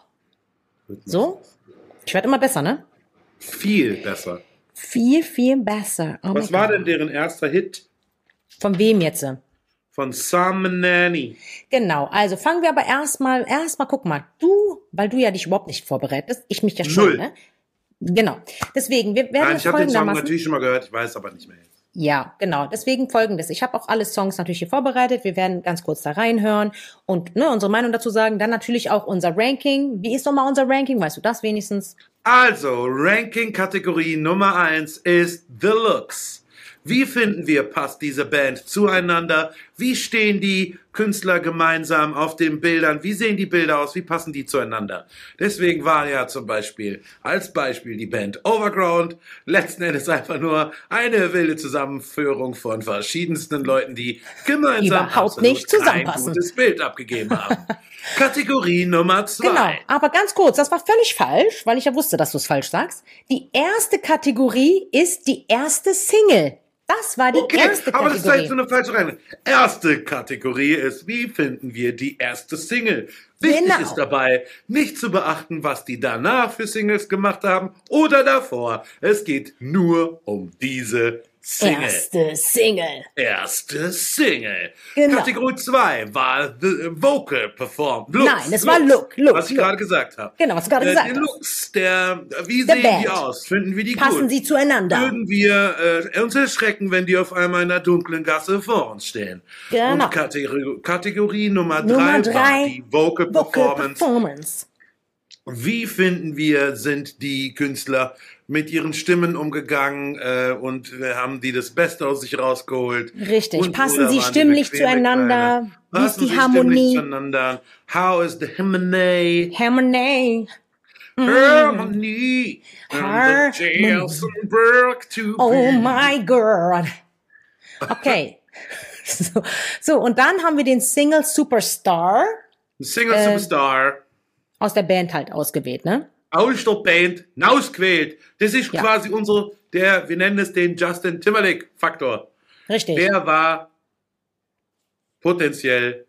So? Ich werde immer besser, ne? Viel besser. Viel, viel besser. Oh Was my war God. denn deren erster Hit? Von wem jetzt? Von Sam Nanny. Genau, also fangen wir aber erstmal, erstmal guck mal, du, weil du ja dich überhaupt nicht vorbereitest, ich mich ja schon, Null. ne? Genau. Deswegen, wir werden Nein, es ich habe den Song folgendermaßen. natürlich schon mal gehört, ich weiß aber nicht mehr. Ja, genau. Deswegen folgendes. Ich habe auch alle Songs natürlich hier vorbereitet. Wir werden ganz kurz da reinhören und ne, unsere Meinung dazu sagen. Dann natürlich auch unser Ranking. Wie ist nochmal unser Ranking? Weißt du das wenigstens? Also, Ranking-Kategorie Nummer eins ist The Looks. Wie finden wir, passt diese Band zueinander? Wie stehen die Künstler gemeinsam auf den Bildern? Wie sehen die Bilder aus? Wie passen die zueinander? Deswegen war ja zum Beispiel, als Beispiel die Band Overground, letzten Endes einfach nur eine wilde Zusammenführung von verschiedensten Leuten, die gemeinsam Überhaupt absolut nicht zusammenpassen. kein gutes Bild abgegeben haben. Kategorie Nummer zwei. Genau. Aber ganz kurz, das war völlig falsch, weil ich ja wusste, dass du es falsch sagst. Die erste Kategorie ist die erste Single. Das war die Okay, erste aber das ist Kategorie. jetzt so eine falsche Reihenfolge. Erste Kategorie ist, wie finden wir die erste Single? Wichtig Genau. ist dabei, nicht zu beachten, was die danach für Singles gemacht haben oder davor. Es geht nur um diese Single. Erste Single. Erste Single. Genau. Kategorie zwei war the Vocal Perform. Looks, Nein, es war Look, Look, was ich Look. gerade gesagt habe. Genau, was du gerade Äh, gesagt die hast. Looks, der, wie Der sehen die Band. aus? Finden wir die Passen gut? sie zueinander. Würden wir äh, uns erschrecken, wenn die auf einmal in der dunklen Gasse vor uns stehen. Genau. Und Kategorie, Kategorie Nummer, Nummer drei, drei, war die Vocal, Vocal Performance. Performance. Wie finden wir, sind die Künstler mit ihren Stimmen umgegangen äh, und äh, haben die das Beste aus sich rausgeholt? Richtig. Und, Passen oder sie waren die stimmlich bequeme zueinander? Kleine? Wie ist Passen die sie Harmonie? stimmlich zueinander? How is the harmony? Harmony. Harmony. Harmony. And the Jason Burke to Oh be. my God. Okay. so, so, und dann haben wir den Single Superstar Single Äh, Superstar. aus der Band halt ausgewählt, ne? Aus der Band hinausgewählt. Das ist Ja. quasi unser, der, wir nennen es den Justin Timberlake-Faktor. Richtig. Der war potenziell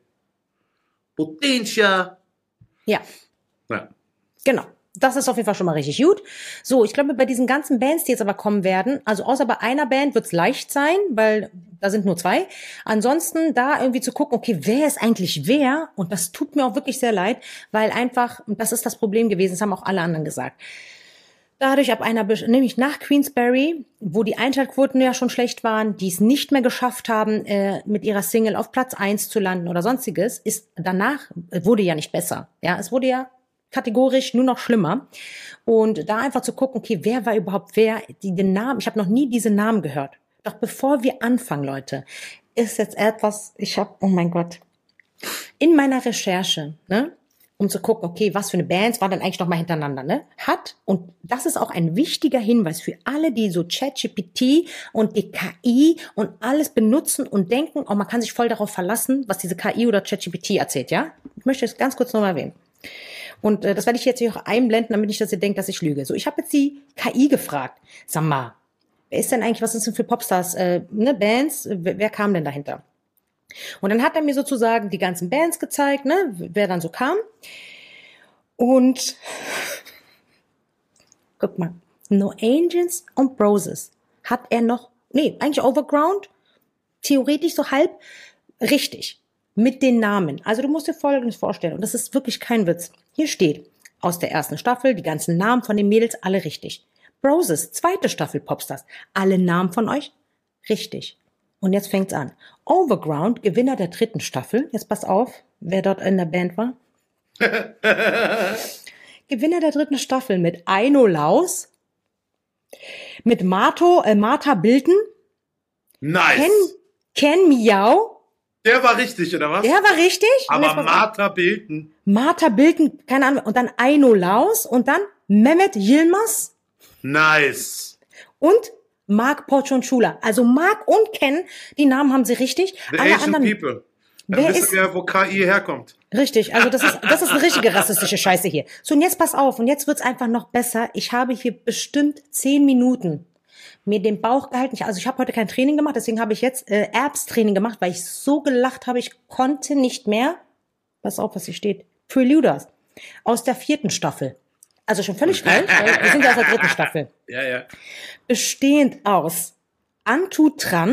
Potentia. Ja. Ja. Genau. Das ist auf jeden Fall schon mal richtig gut. So, ich glaube, bei diesen ganzen Bands, die jetzt aber kommen werden, also außer bei einer Band wird's leicht sein, weil da sind nur zwei. Ansonsten da irgendwie zu gucken, okay, wer ist eigentlich wer? Und das tut mir auch wirklich sehr leid, weil einfach, und das ist das Problem gewesen, das haben auch alle anderen gesagt. Dadurch ab einer, nämlich nach Queensberry, wo die Einschaltquoten ja schon schlecht waren, die es nicht mehr geschafft haben, äh, mit ihrer Single auf Platz eins zu landen oder sonstiges, ist danach, äh, wurde ja nicht besser. Ja, es wurde ja kategorisch nur noch schlimmer. Und da einfach zu gucken, okay, wer war überhaupt wer, die den Namen, ich habe noch nie diese Namen gehört. Doch bevor wir anfangen, Leute, ist jetzt etwas, ich habe, oh mein Gott, in meiner Recherche, ne, um zu gucken, okay, was für eine Bands war denn eigentlich noch mal hintereinander, ne, hat, und das ist auch ein wichtiger Hinweis für alle, die so ChatGPT und die K I und alles benutzen und denken, oh, man kann sich voll darauf verlassen, was diese K I oder ChatGPT erzählt, ja? Ich möchte es ganz kurz nochmal erwähnen. Und äh, das werde ich jetzt hier auch einblenden, damit nicht, dass ihr denkt, dass ich lüge. So, ich habe jetzt die K I gefragt. Sag mal, wer ist denn eigentlich, was ist denn für Popstars, äh, ne, Bands, wer, wer kam denn dahinter? Und dann hat er mir sozusagen die ganzen Bands gezeigt, ne, wer dann so kam. Und guck mal, No Angels und Roses hat er noch, nee, eigentlich Overground, theoretisch so halb richtig. Mit den Namen. Also du musst dir Folgendes vorstellen, und das ist wirklich kein Witz. Hier steht aus der ersten Staffel, die ganzen Namen von den Mädels, alle richtig. Broses, zweite Staffel Popstars, alle Namen von euch, richtig. Und jetzt fängt's an. Overground, Gewinner der dritten Staffel, jetzt pass auf, wer dort in der Band war. Gewinner der dritten Staffel mit Aino Laus, mit Marto, äh, Martha Bilton, Nice. Ken, Ken Miao, Der war richtig, oder was? der war richtig. Und jetzt Aber pass auf. Martha Bilton. Martha Bilton, keine Ahnung, und dann Aino Laus und dann Mehmet Yilmaz Nice. und Mark Porcionchula. Also Mark und Ken, die Namen haben sie richtig. The Alle Asian anderen, People. Dann Wer wissen ist- wir, wo K I herkommt. richtig, also das ist, das ist eine richtige rassistische Scheiße hier. So, und jetzt pass auf, und jetzt wird's einfach noch besser. Ich habe hier bestimmt zehn Minuten mir den Bauch gehalten. Ich, also ich habe heute kein Training gemacht, deswegen habe ich jetzt äh, Erbs-Training gemacht, weil ich so gelacht habe, ich konnte nicht mehr. Pass auf, was hier steht. Preluders aus der vierten Staffel. Also schon völlig falsch, weil wir sind ja aus der dritten Staffel. Ja, ja. Bestehend aus Antu Tran,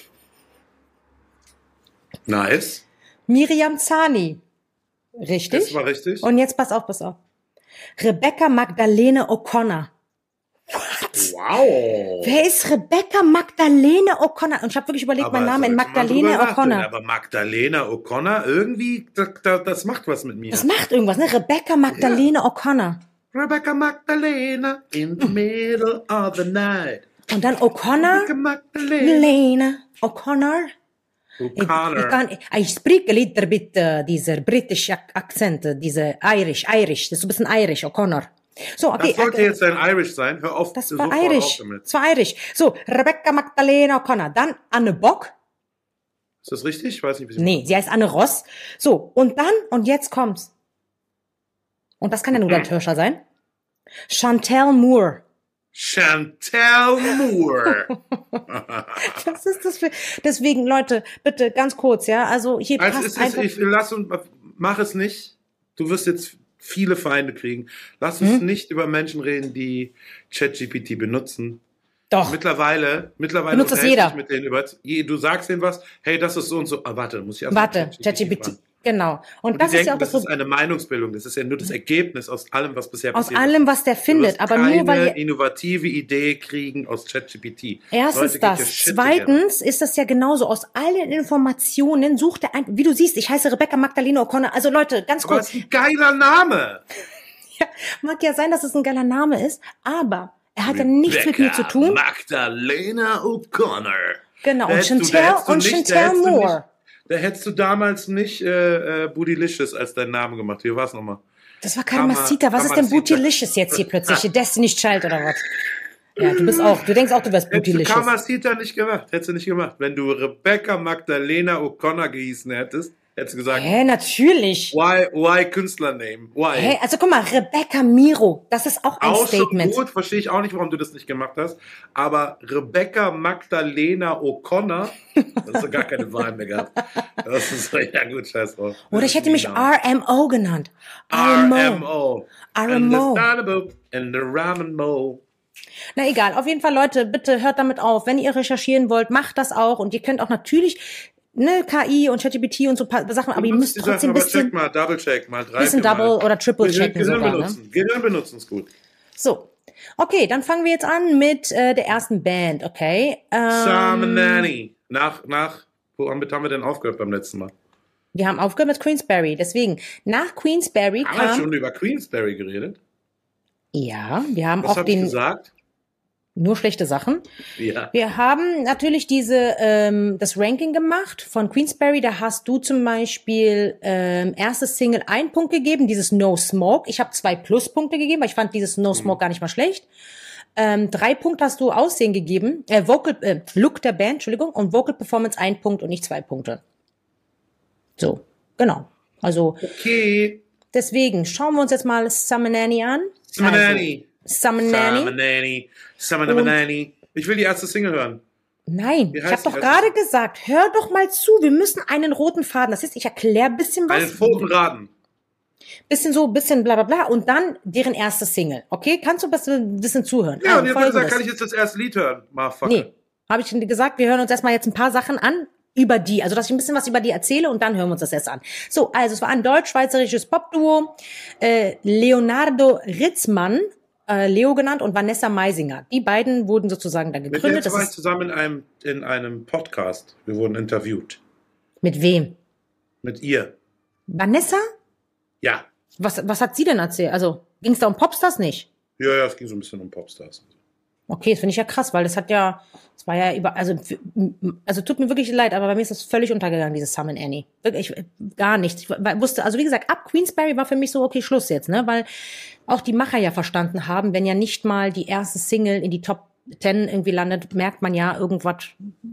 Nice. Miriam Zani. Richtig? Das war richtig. Und jetzt pass auf, pass auf. Rebecca Magdalene O'Connor. Wow. Wer ist Rebecca Magdalene O'Connor? Und ich habe wirklich überlegt, mein Name in sollte man Magdalene drüber nachdenken. O'Connor. Aber Magdalena O'Connor, irgendwie, da, da, das macht was mit mir. Das macht irgendwas, ne? Rebecca Magdalene O'Connor. Rebecca Magdalena in the middle of the night. Und dann O'Connor. Rebecca Magdalena. Magdalene O'Connor. Ich, ich, O'Connor. kann, ich spreche ein little bit uh, dieser britische Ak- Akzent, uh, diese Irish, Irish, das ist ein bisschen Irish, O'Connor. So, okay. Das sollte äh, jetzt ein Irish sein. Hör auf, das sofort war auf Irish. damit. Das war Irish. So, Rebecca Magdalena O'Connor. Dann Anne Bock. Ist das richtig? Ich weiß nicht, wie sie Nee, sie heißt Anne Ross. So, und dann, und jetzt kommt's. Und das kann ja nur dein Törscher sein. Chantel Moore. Chantel Moore. Was ist das für, deswegen, Leute, bitte, ganz kurz, ja, also hier Also passt ist es, einfach. ich lass uns, mach es nicht. Du wirst jetzt viele Feinde kriegen. Lass uns Hm? nicht über Menschen reden, die ChatGPT benutzen. Doch, Mittlerweile, mittlerweile Benutzt das unterhältst jeder. dich mit denen über. je- Du sagst denen was, hey, das ist so und so. Ah, warte, muss ich erst mal warte, ChatGPT, fragen. genau. Und, Und das die ist ja denken, auch das das ist Problem. eine Meinungsbildung. Das ist ja nur das Ergebnis aus allem, was bisher Aus passiert allem, was der ist. Du findet, wirst aber keine nur weil ihr, innovative Idee kriegen aus ChatGPT. erstens Leute, geht your das, shit together. zweitens ist das ja genauso, aus allen Informationen sucht er ein, wie du siehst, ich heiße Rebecca Magdalene O'Connor, also Leute, ganz Aber kurz, das ist ein geiler Name. mag ja sein, dass es ein geiler Name ist, aber er hat ja nichts mit mir zu tun. Magdalena O'Connor. Genau, Da und hättest du- da Chantel hättest du und nicht- da Chantel hättest du Moore. nicht- Da hättest du damals nicht äh, äh, Bootylicious als deinen Namen gemacht. Wie war's nochmal? Das war keine Kama- Masita. Was ist denn Kamasita. Bootylicious jetzt hier plötzlich? Destiny's Child oder was? Ja, du bist auch, du denkst auch, du wärst Hättest du Bootylicious. Kamasita nicht gemacht. Hättest du nicht gemacht. Wenn du Rebecca Magdalena O'Connor gehießen hättest, hättest du gesagt, Hä, natürlich. why, why Künstlername? Why? Hä, also guck mal, Rebecca Miro, das ist auch ein Auch schon Statement. gut, verstehe ich auch nicht, warum du das nicht gemacht hast. Aber Rebecca Magdalena O'Connor, das ist ja gar keine Wahl mehr gehabt. Das ist ja gut, scheiß drauf. Oder ich hätte mich R M O genannt. R R M M O. O. R M O. Understandable in the Ramen Mo. Na egal, auf jeden Fall, Leute, bitte hört damit auf. Wenn ihr recherchieren wollt, macht das auch. Und ihr könnt auch natürlich, ne, K I und ChatGPT und so ein paar Sachen, aber ihr müsst Die trotzdem ein Sachen, aber check bisschen, mal, double check mal, drei, bisschen viermal. Double oder Triple checken Gehirn sogar, ne? benutzen. Gehirn benutzen ist gut. So. Okay, dann fangen wir jetzt an mit äh, der ersten Band, okay? Ähm, Sam Nanny. Nach, nach, womit haben wir denn aufgehört beim letzten Mal? wir haben aufgehört mit Queensberry. Deswegen, nach Queensberry Haben wir kam, schon über Queensberry geredet? ja, wir haben Was auch habe ich den, gesagt? nur schlechte Sachen. Ja. Wir haben natürlich diese ähm, das Ranking gemacht von Queensberry. Da hast du zum Beispiel ähm, erstes Single einen Punkt gegeben, dieses No Smoke. Ich habe zwei Pluspunkte gegeben, weil ich fand dieses No Smoke gar nicht mal schlecht. Ähm, drei Punkte hast du Aussehen gegeben, äh, Vocal äh, Look der Band, Entschuldigung, und Vocal Performance ein Punkt und nicht zwei Punkte. So, genau. Also Okay. deswegen schauen wir uns jetzt mal Summer Nanny an. Summer Nanny. Also, Summer Nanny. Summer Nanny. Summer Und- Nanny. Ich will die erste Single hören. Nein, Wie ich heißt habe die doch erste? gerade gesagt, hör doch mal zu, wir müssen einen roten Faden. Das heißt, ich erkläre ein bisschen Einen was, Pfotenraden. bisschen so, bisschen bla bla bla und dann deren erste Single. Okay, kannst du ein bisschen, ein bisschen zuhören? Ja, Also, und jetzt gesagt, Folgendes. kann ich jetzt das erste Lied hören. Motherfucker. Nee, habe ich gesagt, wir hören uns erstmal jetzt ein paar Sachen an über die, also dass ich ein bisschen was über die erzähle und dann hören wir uns das jetzt an. So, also es war ein deutsch-schweizerisches Popduo, äh, Leonardo Ritzmann, äh, Leo genannt, und Vanessa Meisinger. Die beiden wurden sozusagen da Mit gegründet. denen war Das ich ist, zusammen in einem, in einem Podcast. Wir wurden interviewt. mit wem? Mit ihr. Vanessa? Ja. Was, was hat sie denn erzählt? Also ging es da um Popstars nicht? Ja, ja, es ging so ein bisschen um Popstars. Okay, das finde ich ja krass, weil das hat ja, das war ja über, also, also tut mir wirklich leid, aber bei mir ist das völlig untergegangen, dieses Sam and Annie. Wirklich, gar nichts. Ich wusste, also wie gesagt, ab Queensberry war für mich so, okay, Schluss jetzt, ne, weil auch die Macher ja verstanden haben, wenn ja nicht mal die erste Single in die Top Ten irgendwie landet, merkt man ja irgendwas,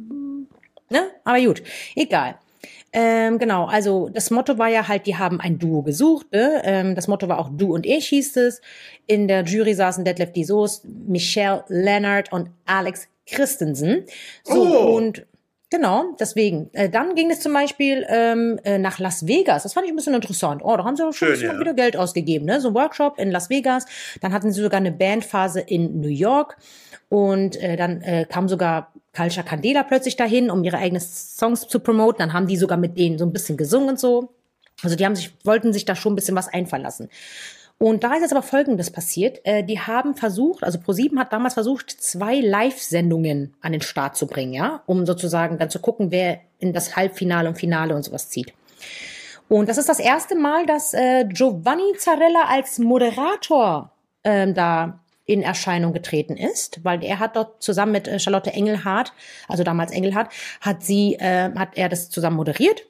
ne, aber gut, egal. Ähm, genau, also das Motto war ja halt, die haben ein Duo gesucht. Ne? Ähm, das Motto war auch Du und ich, hieß es. In der Jury saßen Detlef die Soest, Michelle Leonard und Alex Christensen. So, Oh. und genau, deswegen. Äh, dann ging es zum Beispiel ähm, äh, nach Las Vegas. Das fand ich ein bisschen interessant. Oh, da haben sie auch schon Schön, ein bisschen ja. wieder Geld ausgegeben. Ne? So ein Workshop in Las Vegas. Dann hatten sie sogar eine Bandphase in New York. Und äh, dann äh, kam sogar Culture Candela plötzlich dahin, um ihre eigenen Songs zu promoten. Dann haben die sogar mit denen so ein bisschen gesungen und so. Also die haben sich, wollten sich da schon ein bisschen was einfallen lassen. Und da ist jetzt aber Folgendes passiert. Äh, die haben versucht, also ProSieben hat damals versucht, zwei Live-Sendungen an den Start zu bringen, ja, um sozusagen dann zu gucken, wer in das Halbfinale und Finale und sowas zieht. Und das ist das erste Mal, dass äh, Giovanni Zarella als Moderator ähm, da in Erscheinung getreten ist, weil er hat dort zusammen mit äh, Charlotte Engelhardt, also damals Engelhardt, hat sie, äh, hat er das zusammen moderiert.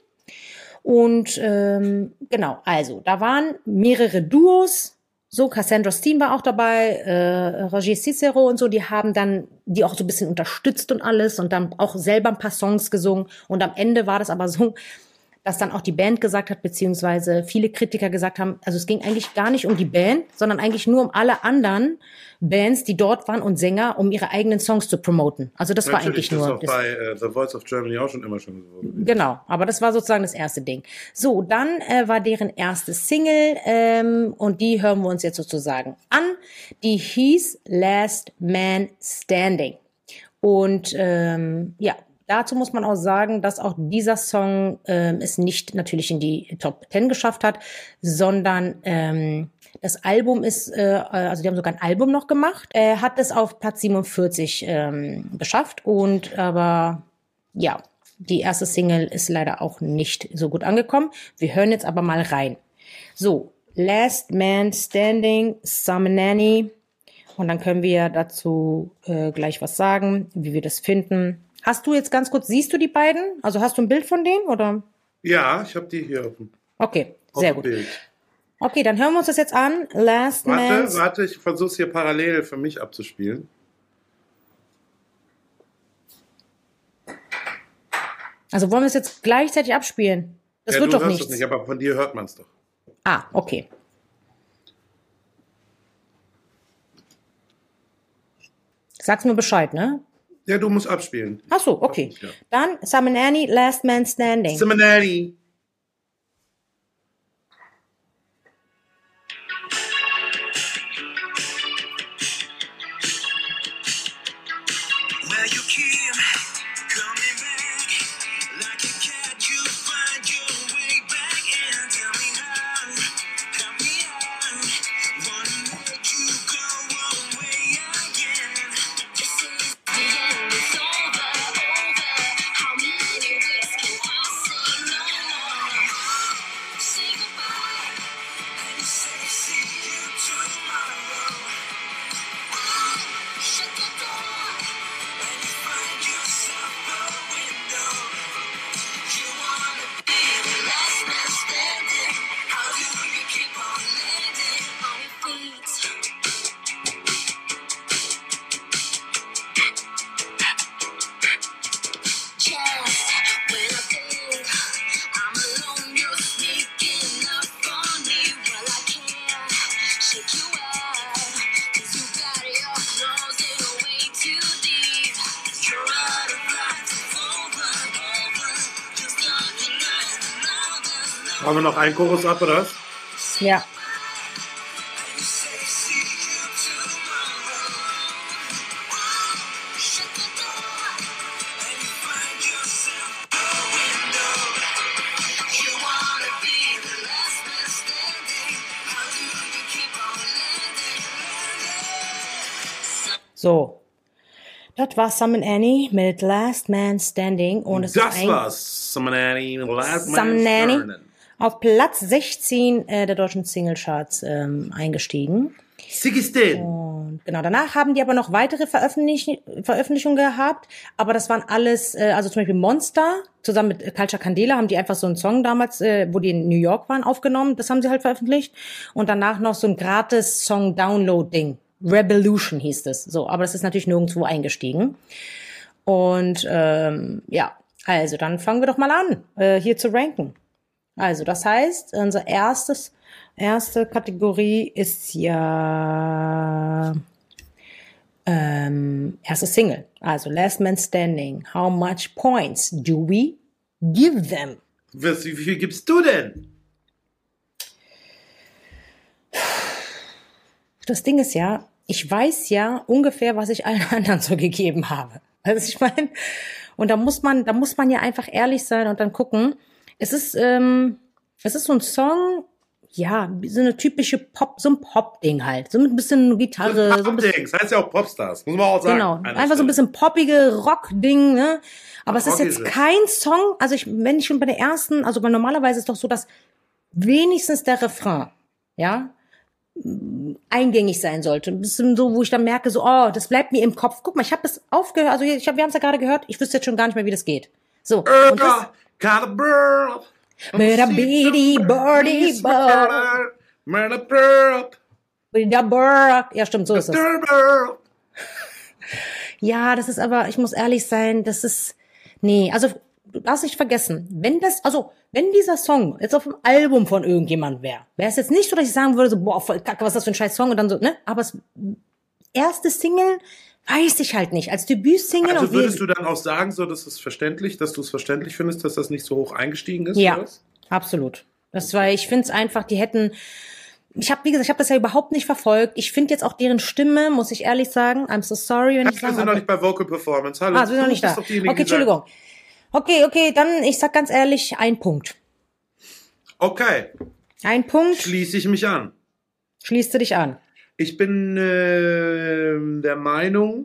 Und ähm, genau, also da waren mehrere Duos, so Cassandra Steen war auch dabei, äh, Roger Cicero und so, die haben dann die auch so ein bisschen unterstützt und alles und dann auch selber ein paar Songs gesungen. Und am Ende war das aber so, dass dann auch die Band gesagt hat, beziehungsweise viele Kritiker gesagt haben, also es ging eigentlich gar nicht um die Band, sondern eigentlich nur um alle anderen Bands, die dort waren und Sänger, um ihre eigenen Songs zu promoten. Also das war eigentlich das nur... auch bei äh, The Voice of Germany auch schon immer schon so. Genau, aber das war sozusagen das erste Ding. So, dann äh, war deren erste Single ähm, und die hören wir uns jetzt sozusagen an. Die hieß Last Man Standing. Und ähm, ja, dazu muss man auch sagen, dass auch dieser Song ähm, es nicht natürlich in die Top Ten geschafft hat, sondern ähm, das Album ist, äh, also die haben sogar ein Album noch gemacht, äh, hat es auf Platz siebenundvierzig ähm, geschafft und aber ja, die erste Single ist leider auch nicht so gut angekommen. Wir hören jetzt aber mal rein. So, Last Man Standing, Sam and Annie. Und dann können wir dazu äh, gleich was sagen, wie wir das finden. Hast du jetzt ganz kurz, siehst du die beiden? Also hast du ein Bild von denen, oder? Ja, ich habe die hier auf dem, Okay, auf sehr dem gut. Bild. Okay, dann hören wir uns das jetzt an. Last Man. Warte, warte, ich versuche es hier parallel für mich abzuspielen. Also wollen wir es jetzt gleichzeitig abspielen? Das ja, wird du doch hörst nichts. es nicht, aber von dir hört man es doch. Ah, okay. Sag's mir Bescheid, ne? Ja, du musst abspielen. Ach so, okay. Ja. Dann Sam and Annie, Last Man Standing. Seminary. Well, you keep coming back like a cat. You find your way back and tell me how, help me out. Wanna make you go away again. This is the end. It's over, over. How many ways can I say no more? Say goodbye and say see you tomorrow. Shut the door. When you find yourself a window, you wanna be the last man standing. How do you keep on landing on your feet? Just when I think I'm alone, you're sneaking up on me. Well, I can't shake you out, 'cause you got your claws in way too deep. You're out of line, it's over, over. Just looking right now, there's no Haben wir noch einen Chorus ab, oder was? Ja. and you say see you tomorrow. Shut the door and you find yourself So. Das war Sam and Annie mit Last Man Standing. Und es Das ist ein war's. Some Nanny, Last Sam Man Nanny Standing. auf Platz sechzehn äh, der deutschen Singlecharts ähm, eingestiegen. sechzehn. Und genau, danach haben die aber noch weitere Veröffentlich Veröffentlichungen gehabt, aber das waren alles, äh, also zum Beispiel Monster, zusammen mit Culture Candela haben die einfach so einen Song damals, äh, wo die in New York waren, aufgenommen, das haben sie halt veröffentlicht. Und danach noch so ein gratis Song-Download-Ding, Revolution hieß es, so, aber das ist natürlich nirgendwo eingestiegen. Und ähm, ja, also dann fangen wir doch mal an, äh, hier zu ranken. Also das heißt, unser erstes Erste Kategorie ist ja ähm, erste Single. Also Last Man Standing. How much points do we give them? Was, wie viel gibst du denn? Das Ding ist ja, ich weiß ja ungefähr, was ich allen anderen so gegeben habe. Also ich meine, und da muss man, da muss man ja einfach ehrlich sein und dann gucken. Es ist, ähm, es ist so ein Song. Ja, so eine typische Pop, so ein Pop-Ding halt. So mit ein bisschen Gitarre. So ein bisschen, Das heißt ja auch Popstars, muss man auch sagen. genau, an der einfach so ein Stelle. bisschen poppige Rock-Ding, ne? Aber es ist Rock jetzt ist es. kein Song, also ich, wenn ich schon bei der ersten, also weil normalerweise ist doch so, dass wenigstens der Refrain, ja, eingängig sein sollte. Ein bisschen so, wo ich dann merke, so, oh, das bleibt mir im Kopf. Guck mal, ich habe das aufgehört, also ich hab, wir haben es ja gerade gehört, ich wüsste jetzt schon gar nicht mehr, wie das geht. So, und das, Erga, kind of bird. Mit a bitty birdie bird. Mit a bird. With a bird. Ja, stimmt, so ist es. Bird. Ja, das ist aber, ich muss ehrlich sein, das ist, nee, also, du darfst nicht vergessen, wenn das, also, wenn dieser Song jetzt auf dem Album von irgendjemand wäre, wäre es jetzt nicht so, dass ich sagen würde, so, boah, voll kacke, was ist das für ein scheiß Song und dann so, ne, aber das erste Single, weiß ich halt nicht, als Debütsingle. Also und wir- würdest du dann auch sagen, so, dass es verständlich, dass du es verständlich findest, dass das nicht so hoch eingestiegen ist? Ja, oder was? absolut. Das war, ich finde es einfach, die hätten, ich habe, wie gesagt, ich habe das ja überhaupt nicht verfolgt. Ich finde jetzt auch deren Stimme, muss ich ehrlich sagen, I'm so sorry, wenn ich Wir sage. sind noch nicht bei Vocal Performance. Hallo. Ah, wir sind noch du nicht da. bist doch diejenige, Okay, die sagt- Entschuldigung. Okay, okay, dann, ich sag ganz ehrlich, ein Punkt. Okay, Ein Punkt, schließe ich mich an. schließt du dich an. Ich bin äh, der Meinung,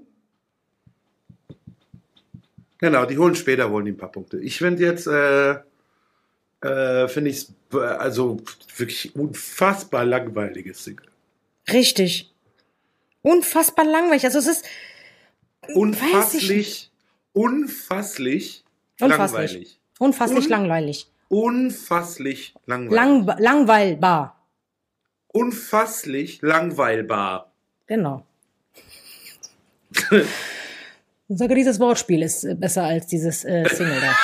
genau, die holen später, holen die ein paar Punkte. Ich finde jetzt, äh, äh, finde ich es, also wirklich unfassbar langweiliges Single. Richtig. Unfassbar langweilig. Also es ist Unfasslich, unfasslich unfasslich. langweilig. Unfasslich Un- langweilig. Unfasslich langweilig. Lang, langweilbar. Unfasslich langweilbar. Genau. Sogar dieses Wortspiel ist äh, besser als dieses äh, Single da.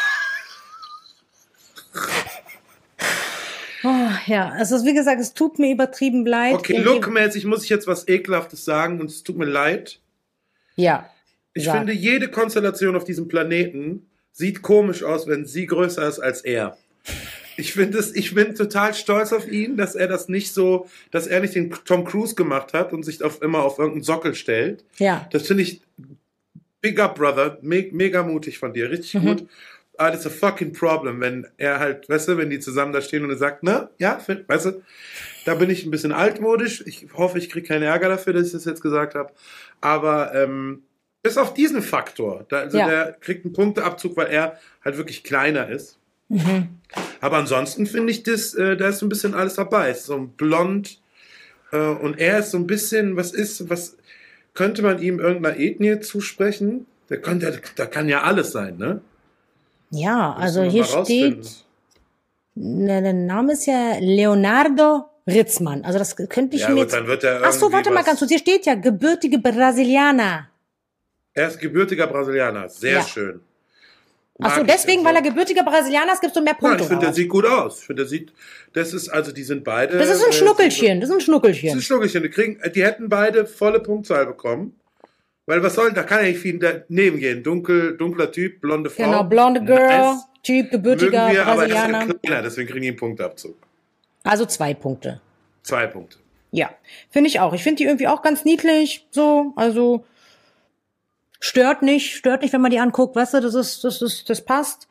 Oh, ja, also wie gesagt, es tut mir übertrieben leid. Okay, Wenn lookmäßig muss ich jetzt was Ekelhaftes sagen und es tut mir leid. ihr- Ja. Ich Sag. finde, jede Konstellation auf diesem Planeten sieht komisch aus, wenn sie größer ist als er. Ich finde es, ich bin total stolz auf ihn, dass er das nicht so, dass er nicht den Tom Cruise gemacht hat und sich auf, immer auf irgendeinen Sockel stellt. Ja. Das finde ich, big up, brother, me mega mutig von dir, richtig Mhm. gut. Aber das ist a fucking problem, wenn er halt, weißt du, wenn die zusammen da stehen und er sagt, ne, ja, find, weißt du, da bin ich ein bisschen altmodisch. Ich hoffe, ich kriege keinen Ärger dafür, dass ich das jetzt gesagt habe. Aber ähm, bis auf diesen Faktor, da, also Ja. der kriegt einen Punkteabzug, weil er halt wirklich kleiner ist. Mhm. Aber ansonsten finde ich, das, äh, da ist so ein bisschen alles dabei. Ist so ein blond äh, und er ist so ein bisschen, was ist, was könnte man ihm irgendeiner Ethnie zusprechen? Der könnte, da kann ja alles sein, ne? Ja, also Müssen hier wir mal rausfinden. steht, ne, der Name ist ja Leonardo Ritzmann. Also das könnte ich Ja, mir gut, jetzt... dann wird er Ach so, irgendwie warte mal was- ganz kurz. Hier steht ja gebürtige Brasilianer. Er ist gebürtiger Brasilianer, sehr Ja. schön. Ach so, Mag ich deswegen, so. weil er gebürtiger Brasilianer ist, gibst du mehr Nein, Punkte. ich finde, oder der was? sieht gut aus. Ich finde, der sieht, das ist, also die sind beide. Das ist ein äh, Schnuckelchen, das ist ein Das ist Schnuckelchen. ein Schnuckelchen. Die, kriegen, die hätten beide volle Punktzahl bekommen. Weil was soll denn, da kann ja nicht viel daneben gehen. Dunkel, dunkler Typ, blonde Frau. Genau, blonde Girl, Nice. Typ, gebürtiger Mögen wir, aber er ist Brasilianer. ja kleiner, deswegen kriegen die einen Punktabzug. Also zwei Punkte. Zwei Punkte. Ja, finde ich auch. Ich finde die irgendwie auch ganz niedlich, so, also stört nicht, stört nicht, wenn man die anguckt, weißt du, das ist, das ist, das passt.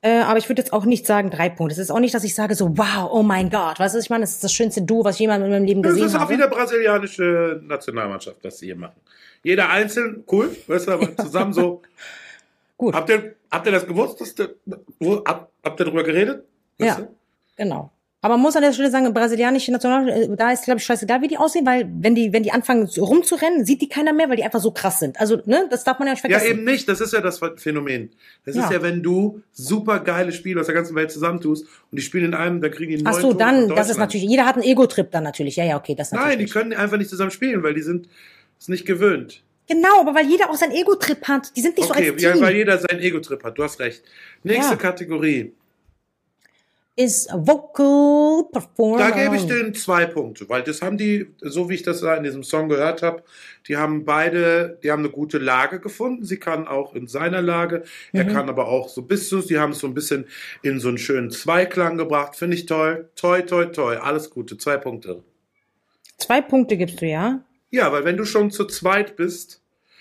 Äh, aber ich würde jetzt auch nicht sagen drei Punkte. Es ist auch nicht, dass ich sage so, wow, oh mein Gott, was ist, ich meine, das ist das schönste Duo, was ich jemals in meinem Leben Das gesehen ist auch habe. wieder brasilianische Nationalmannschaft, was sie hier machen. Jeder einzeln, cool, weißt du, aber zusammen so. Gut. Habt ihr, habt ihr das gewusst? Dass der, wo, hab, habt ihr darüber geredet? Weißt Ja, du? genau. Aber man muss an der Stelle sagen, brasilianische National, da ist, glaube ich, scheißegal, wie die aussehen, weil wenn die, wenn die anfangen so rumzurennen, sieht die keiner mehr, weil die einfach so krass sind. Also, ne, das darf man ja nicht Ja, vergessen. eben nicht. Das ist ja das Phänomen. Das Ja. ist ja, wenn du super geile Spieler aus der ganzen Welt zusammentust und die spielen in einem, dann kriegen die einen Ach neuen so, Ton dann, von das ist Deutschland. natürlich, jeder hat einen Ego-Trip dann natürlich. Ja, ja, okay, das natürlich. Nein, die nicht. können einfach nicht zusammen spielen, weil die sind es nicht gewöhnt. Genau, aber weil jeder auch seinen Ego-Trip hat. Die sind nicht Okay, so als ja, Team. weil jeder seinen Ego-Trip hat. Du hast recht. Nächste Ja. Kategorie. Ist Vocal Performance. Da gebe ich denen zwei Punkte, weil das haben die, so wie ich das da in diesem Song gehört habe, die haben beide, die haben eine gute Lage gefunden. Sie kann auch in seiner Lage, er kann aber auch so bis zu, die haben es so ein bisschen in so einen schönen Zweiklang gebracht. Finde ich toll. Toi, toi, toi. Alles Gute. Zwei Punkte. Zwei Punkte gibst du, ja? Ja, weil wenn du schon zu zweit bist,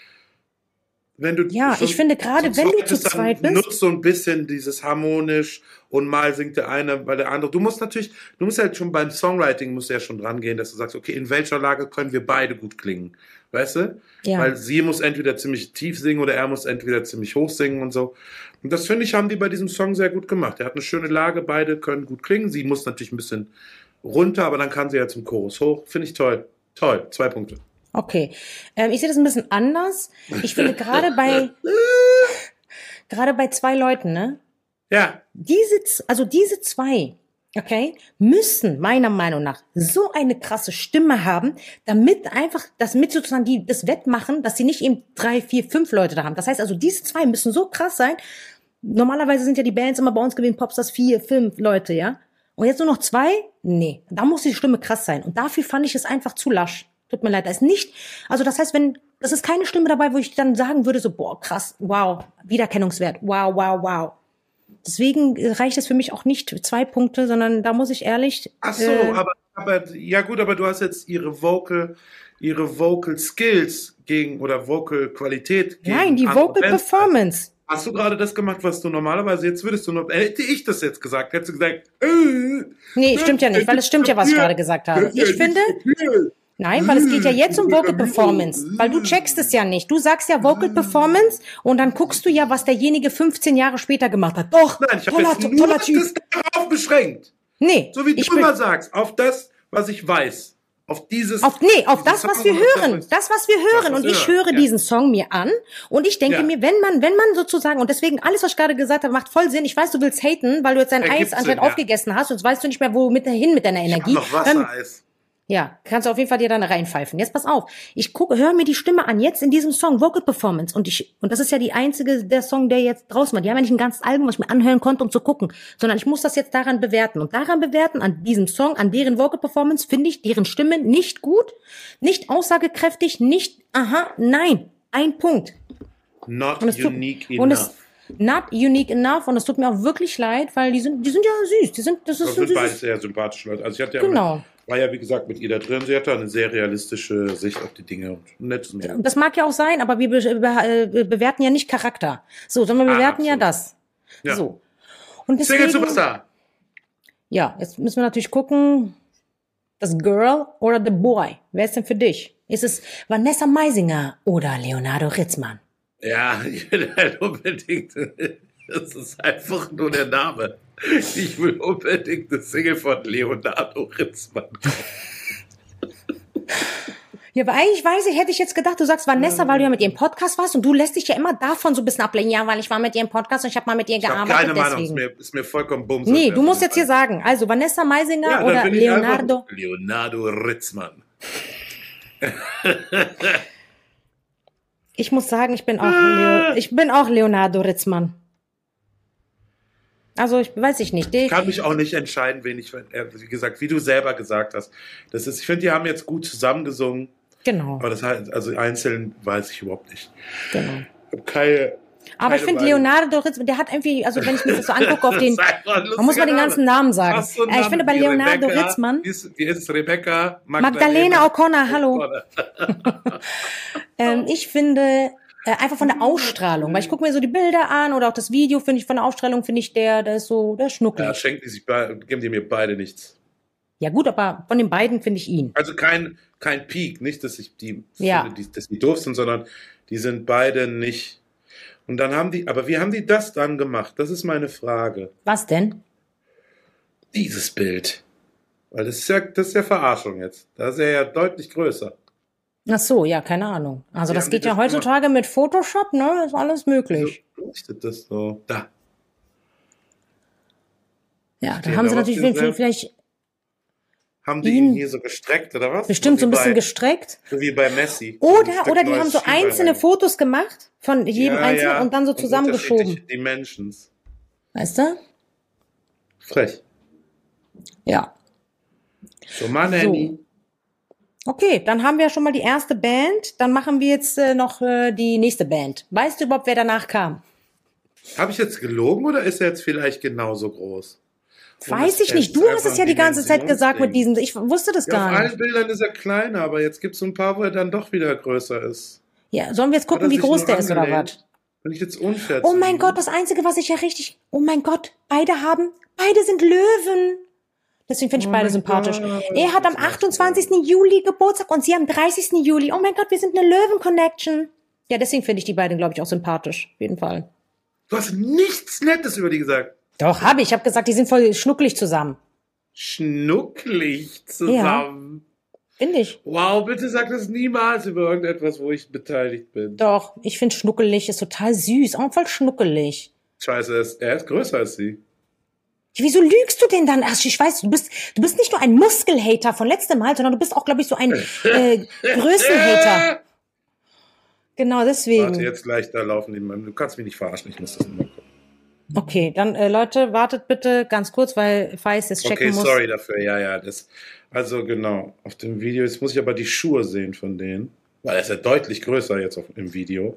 wenn du Ja, schon ich finde gerade, zu wenn du zweit zu bist, dann zweit bist- nutzt so ein bisschen dieses harmonisch und mal singt der eine, weil der andere. Du musst natürlich, du musst halt schon beim Songwriting musst du ja schon dran gehen, dass du sagst, okay, in welcher Lage können wir beide gut klingen, weißt du? Ja. Weil sie muss entweder ziemlich tief singen oder er muss entweder ziemlich hoch singen und so. Und das finde ich, haben die bei diesem Song sehr gut gemacht. Er hat eine schöne Lage, beide können gut klingen. Sie muss natürlich ein bisschen runter, aber dann kann sie ja zum Chorus hoch. Finde ich toll. Toll. Zwei Punkte. Okay. Ähm, ich sehe das ein bisschen anders. Ich finde gerade bei, gerade bei zwei Leuten, ne? Ja. Diese, z- also diese zwei, okay, müssen meiner Meinung nach so eine krasse Stimme haben, damit einfach, damit sozusagen die das wettmachen, dass sie nicht eben drei, vier, fünf Leute da haben. Das heißt also, diese zwei müssen so krass sein. Normalerweise sind ja die Bands immer bei uns gewesen, Popstars vier, fünf Leute, ja? Und jetzt nur noch zwei? Nee, da muss die Stimme krass sein. Und dafür fand ich es einfach zu lasch. Tut mir leid, da ist nicht, also das heißt, wenn, das ist keine Stimme dabei, wo ich dann sagen würde, so, boah, krass, wow, Wiedererkennungswert, wow, wow, wow. Deswegen reicht es für mich auch nicht zwei Punkte, sondern da muss ich ehrlich. Ach so, äh, aber, aber ja gut, aber du hast jetzt ihre Vocal, ihre Vocal Skills gegen oder Vocal Qualität gegen Nein, die andere Vocal Bands. Performance. Hast du gerade das gemacht, was du normalerweise jetzt würdest du noch, hätte ich das jetzt gesagt, hättest du gesagt, äh, Nee, stimmt ja nicht, weil es stimmt ja, was ich gerade gesagt habe. Ich finde, nein, weil es geht ja jetzt um Vocal Performance, weil du checkst es ja nicht. Du sagst ja Vocal Performance und dann guckst du ja, was derjenige fünfzehn Jahre später gemacht hat. Doch, Nein, ich habe toller, jetzt nur toller Typ. das darauf beschränkt. Nee, So wie ich du bin, immer sagst, auf das, was ich weiß. Auf dieses. Auf, nee, auf dieses das, was Song wir und hören. das, Das, was wir hören. was Und wir ich hören, höre ja. diesen Song mir an. Und ich denke Ja. mir, wenn man, wenn man sozusagen, und deswegen alles, was ich gerade gesagt habe, macht voll Sinn. Ich weiß, du willst haten, weil du jetzt dein Ergibt Eis anscheinend Sinn, ja. aufgegessen hast. Und jetzt weißt du nicht mehr, wo mit hin mit deiner Ich hab Energie. noch Hör- Wassereis. Ja, kannst du auf jeden Fall dir dann reinpfeifen. Jetzt pass auf. Ich gucke, hör mir die Stimme an, jetzt in diesem Song, Vocal Performance. Und ich, und das ist ja die einzige, der Song, der jetzt draußen war. Die haben ja nicht ein ganzes Album, was ich mir anhören konnte, um zu gucken. Sondern ich muss das jetzt daran bewerten. Und daran bewerten, an diesem Song, an deren Vocal Performance, finde ich deren Stimme nicht gut, nicht aussagekräftig, nicht, aha, nein. Ein Punkt. Not Und es tut, unique und enough. es, not unique enough. Und es tut mir auch wirklich leid, weil die sind, die sind ja süß. Die sind, das ist Das ein sind beide süßes, sehr sympathische Leute. Also ich hatte ja Genau. mit, war ja wie gesagt mit ihr da drin. Sie hatte eine sehr realistische Sicht auf die Dinge und ein nettes Mädel. Das mag ja auch sein, aber wir be be äh, bewerten ja nicht Charakter. So, sondern wir Ah, bewerten ja absolut. das. Ja. So. Und Single deswegen, Superstar. ja, jetzt müssen wir natürlich gucken, das Girl oder the Boy. Wer ist denn für dich? Ist es Vanessa Meisinger oder Leonardo Ritzmann? Ja, ich will halt unbedingt. Das ist einfach nur der Name. Ich will unbedingt eine Single von Leonardo Ritzmann. Ja, aber eigentlich weiß ich, hätte ich jetzt gedacht, du sagst Vanessa, weil du ja mit ihr im Podcast warst und du lässt dich ja immer davon so ein bisschen ablenken. Ja, weil ich war mit ihr im Podcast und ich habe mal mit ihr Ich habe gearbeitet, keine Meinung, ist deswegen. mir, ist mir vollkommen bums. Nee, du musst jetzt hier sagen, also Vanessa Meisinger ja, dann oder bin ich Leonardo. einfach Leonardo Ritzmann. Ich muss sagen, ich bin auch, Leo, ich bin auch Leonardo Ritzmann. Also, ich weiß ich nicht. Die, Ich kann mich auch nicht entscheiden, wen ich, äh, wie gesagt, wie du selber gesagt hast. Das ist, ich finde, die haben jetzt gut zusammengesungen, genau, aber das heißt, also einzeln weiß ich überhaupt nicht. genau. Ich habe keine. Aber ich keine finde Meinung. Leonardo Ritzmann, der hat irgendwie, also wenn ich mir das so angucke auf den, Das ist einfach ein man muss mal den lustiger ganzen Name. Namen sagen. Hast du einen Äh, ich Namen finde bei wie Leonardo Rebecca? Ritzmann, Die ist, die ist Rebecca Magdalena O'Connor, hallo. Ähm, ich finde, Äh, einfach von der Ausstrahlung, weil ich gucke mir so die Bilder an oder auch das Video, finde ich, von der Ausstrahlung finde ich, der, der ist so, der ist schnuckelig. Ja, schenken die sich be- geben die mir beide nichts. Ja gut, aber von den beiden finde ich ihn. Also kein, kein Peak, nicht, dass ich die Ja. finde, die, dass die doof sind, sondern die sind beide nicht. Und dann haben die, aber wie haben die das dann gemacht? Das ist meine Frage. Was denn? Dieses Bild. Weil das ist ja, das ist ja Verarschung jetzt. Da ist er ja deutlich größer. Ach so, ja, keine Ahnung. Also Wie das haben die geht ja das heutzutage mit Photoshop, ne? Ist alles möglich. So leuchtet das so. Da. Ja, da Steht haben sie da natürlich was gesehen? vielleicht Haben die Ihn- ihn hier so gestreckt oder was? bestimmt so ein wie bisschen bei, gestreckt. so wie bei Messi. So ein Oder, Stück oder die neues haben so Schienbein einzelne rein. Fotos gemacht von jedem Ja, einzelnen ja. und dann so Und zusammengeschoben. unterschiedliche Dimensions. Weißt du? Frech. Ja. So, Mann, So. Handy. Okay, dann haben wir schon mal die erste Band. Dann machen wir jetzt äh, noch äh, die nächste Band. Weißt du überhaupt, wer danach kam? Habe ich jetzt gelogen oder ist er jetzt vielleicht genauso groß? Und Weiß es ich nicht. ist Du hast einfach es ja die ganze Zeit gesagt mit Dimensionsding. diesem. Ich wusste das Ja, auf gar allen nicht. Bildern ist er kleiner, aber jetzt gibt es so ein paar, wo er dann doch wieder größer ist. Ja, sollen wir jetzt Hat er gucken, wie sich groß nur der ist oder angelehnt? was? Bin ich jetzt unfair Oh zu mein ihm? Gott, das Einzige, was ich ja richtig. Oh mein Gott, beide haben. Beide sind Löwen. Deswegen finde ich Oh beide mein sympathisch. Gott, Er hat am das macht achtundzwanzigsten Juli Geburtstag und sie am dreißigsten Juli. Oh mein Gott, wir sind eine Löwen-Connection. Ja, deswegen finde ich die beiden, glaube ich, auch sympathisch. Auf jeden Fall. Du hast nichts Nettes über die gesagt. Doch, habe ich. Ich habe gesagt, die sind voll schnucklig zusammen. Schnucklig zusammen. Finde ich. Wow, bitte sag das niemals über irgendetwas, wo ich beteiligt bin. Doch, ich finde schnuckelig, ist total süß. Auch voll schnuckelig. Scheiße, er ist, er ist größer als sie. Ja, wieso lügst du denn dann? Ach, ich weiß, du bist, du bist nicht nur ein Muskelhater von letztem Mal, sondern du bist auch, glaube ich, so ein äh, Größenhater. Genau, deswegen. Warte, jetzt gleich, da laufen die Mann. Du kannst mich nicht verarschen, ich muss das immer gucken. Okay, dann äh, Leute, wartet bitte ganz kurz, weil Feist jetzt checken Okay, muss. sorry dafür, ja, ja. Das, also genau, auf dem Video, jetzt muss ich aber die Schuhe sehen von denen. Weil er ist ja deutlich größer jetzt auf, im Video.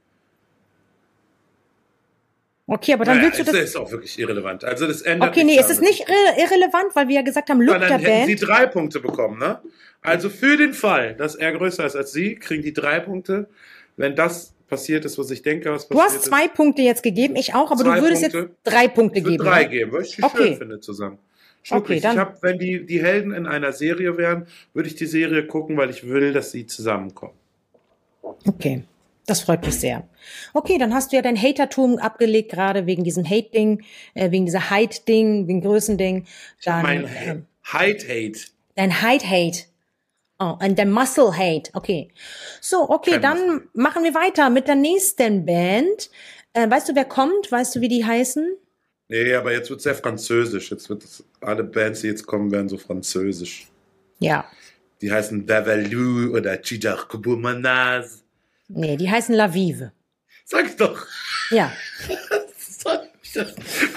Okay, aber dann Naja, willst du es das. ist auch wirklich irrelevant. Also das ändert Okay, nee, nichts es ist daran. nicht irre irrelevant, weil wir ja gesagt haben, Look Aber der dann hätten sie Band. drei Punkte bekommen, ne? Also für den Fall, dass er größer ist als sie, kriegen die drei Punkte. Wenn das passiert ist, was ich denke, was Du passiert hast zwei Punkte jetzt gegeben, ich auch, aber Zwei du würdest Punkte. jetzt drei Punkte ist, ich würde geben. drei ne? geben, weil ich die Okay. schön finde zusammen. Schnucklig. Okay, dann- Ich hab, wenn die, die Helden in einer Serie wären, würde ich die Serie gucken, weil ich will, dass sie zusammenkommen. Okay, das freut mich sehr. Okay, dann hast du ja dein Hatertum abgelegt, gerade wegen diesem Hate-Ding, äh, wegen dieser Height-Ding, wegen Größending. Dann Mein ähm, Height-Hate. dein Height-Hate. Oh, und der Muscle-Hate. Okay. So, okay, Kein dann Muscle. machen wir weiter mit der nächsten Band. Äh, weißt du, wer kommt? Weißt du, wie die heißen? Nee, aber jetzt wird es sehr französisch. Jetzt wird es, alle Bands, die jetzt kommen, werden so französisch. Ja. Die heißen Davalou oder Chidar Kubumanaz. Nee, die heißen La Vive. Sag doch. Ja, Soll ich das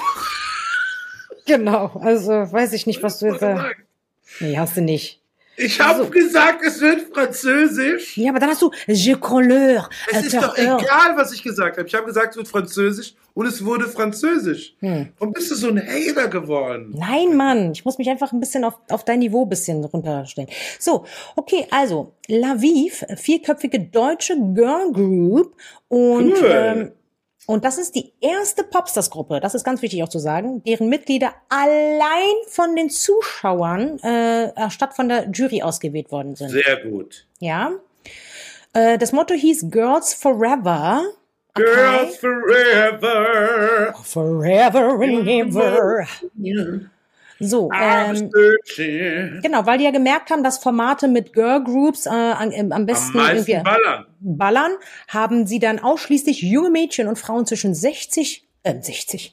genau. Also, weiß ich nicht, was du jetzt... Äh, sagen? nee, hast du nicht. Ich habe So. gesagt, es wird französisch. Ja, aber dann hast du Je Crolleur. Es ist doch egal, was ich gesagt habe. Ich habe gesagt, es wird französisch und es wurde französisch. Hm. Warum bist du so ein Hater geworden? Nein, Mann, ich muss mich einfach ein bisschen auf, auf dein Niveau ein bisschen runterstellen. So, okay, also, La Vive, vierköpfige deutsche Girl Group und, Cool. ähm, und das ist die erste Popstars-Gruppe, das ist ganz wichtig auch zu sagen, deren Mitglieder allein von den Zuschauern äh, statt von der Jury ausgewählt worden sind. Sehr gut. Ja. Äh, das Motto hieß Girls Forever. Okay. Girls forever. Forever and ever. So, I'm ähm, searching. genau, weil die ja gemerkt haben, dass Formate mit Girl Groups äh, am, am Am besten meisten irgendwie ballern. ballern, haben sie dann ausschließlich junge Mädchen und Frauen zwischen sechzig, äh, sechzig,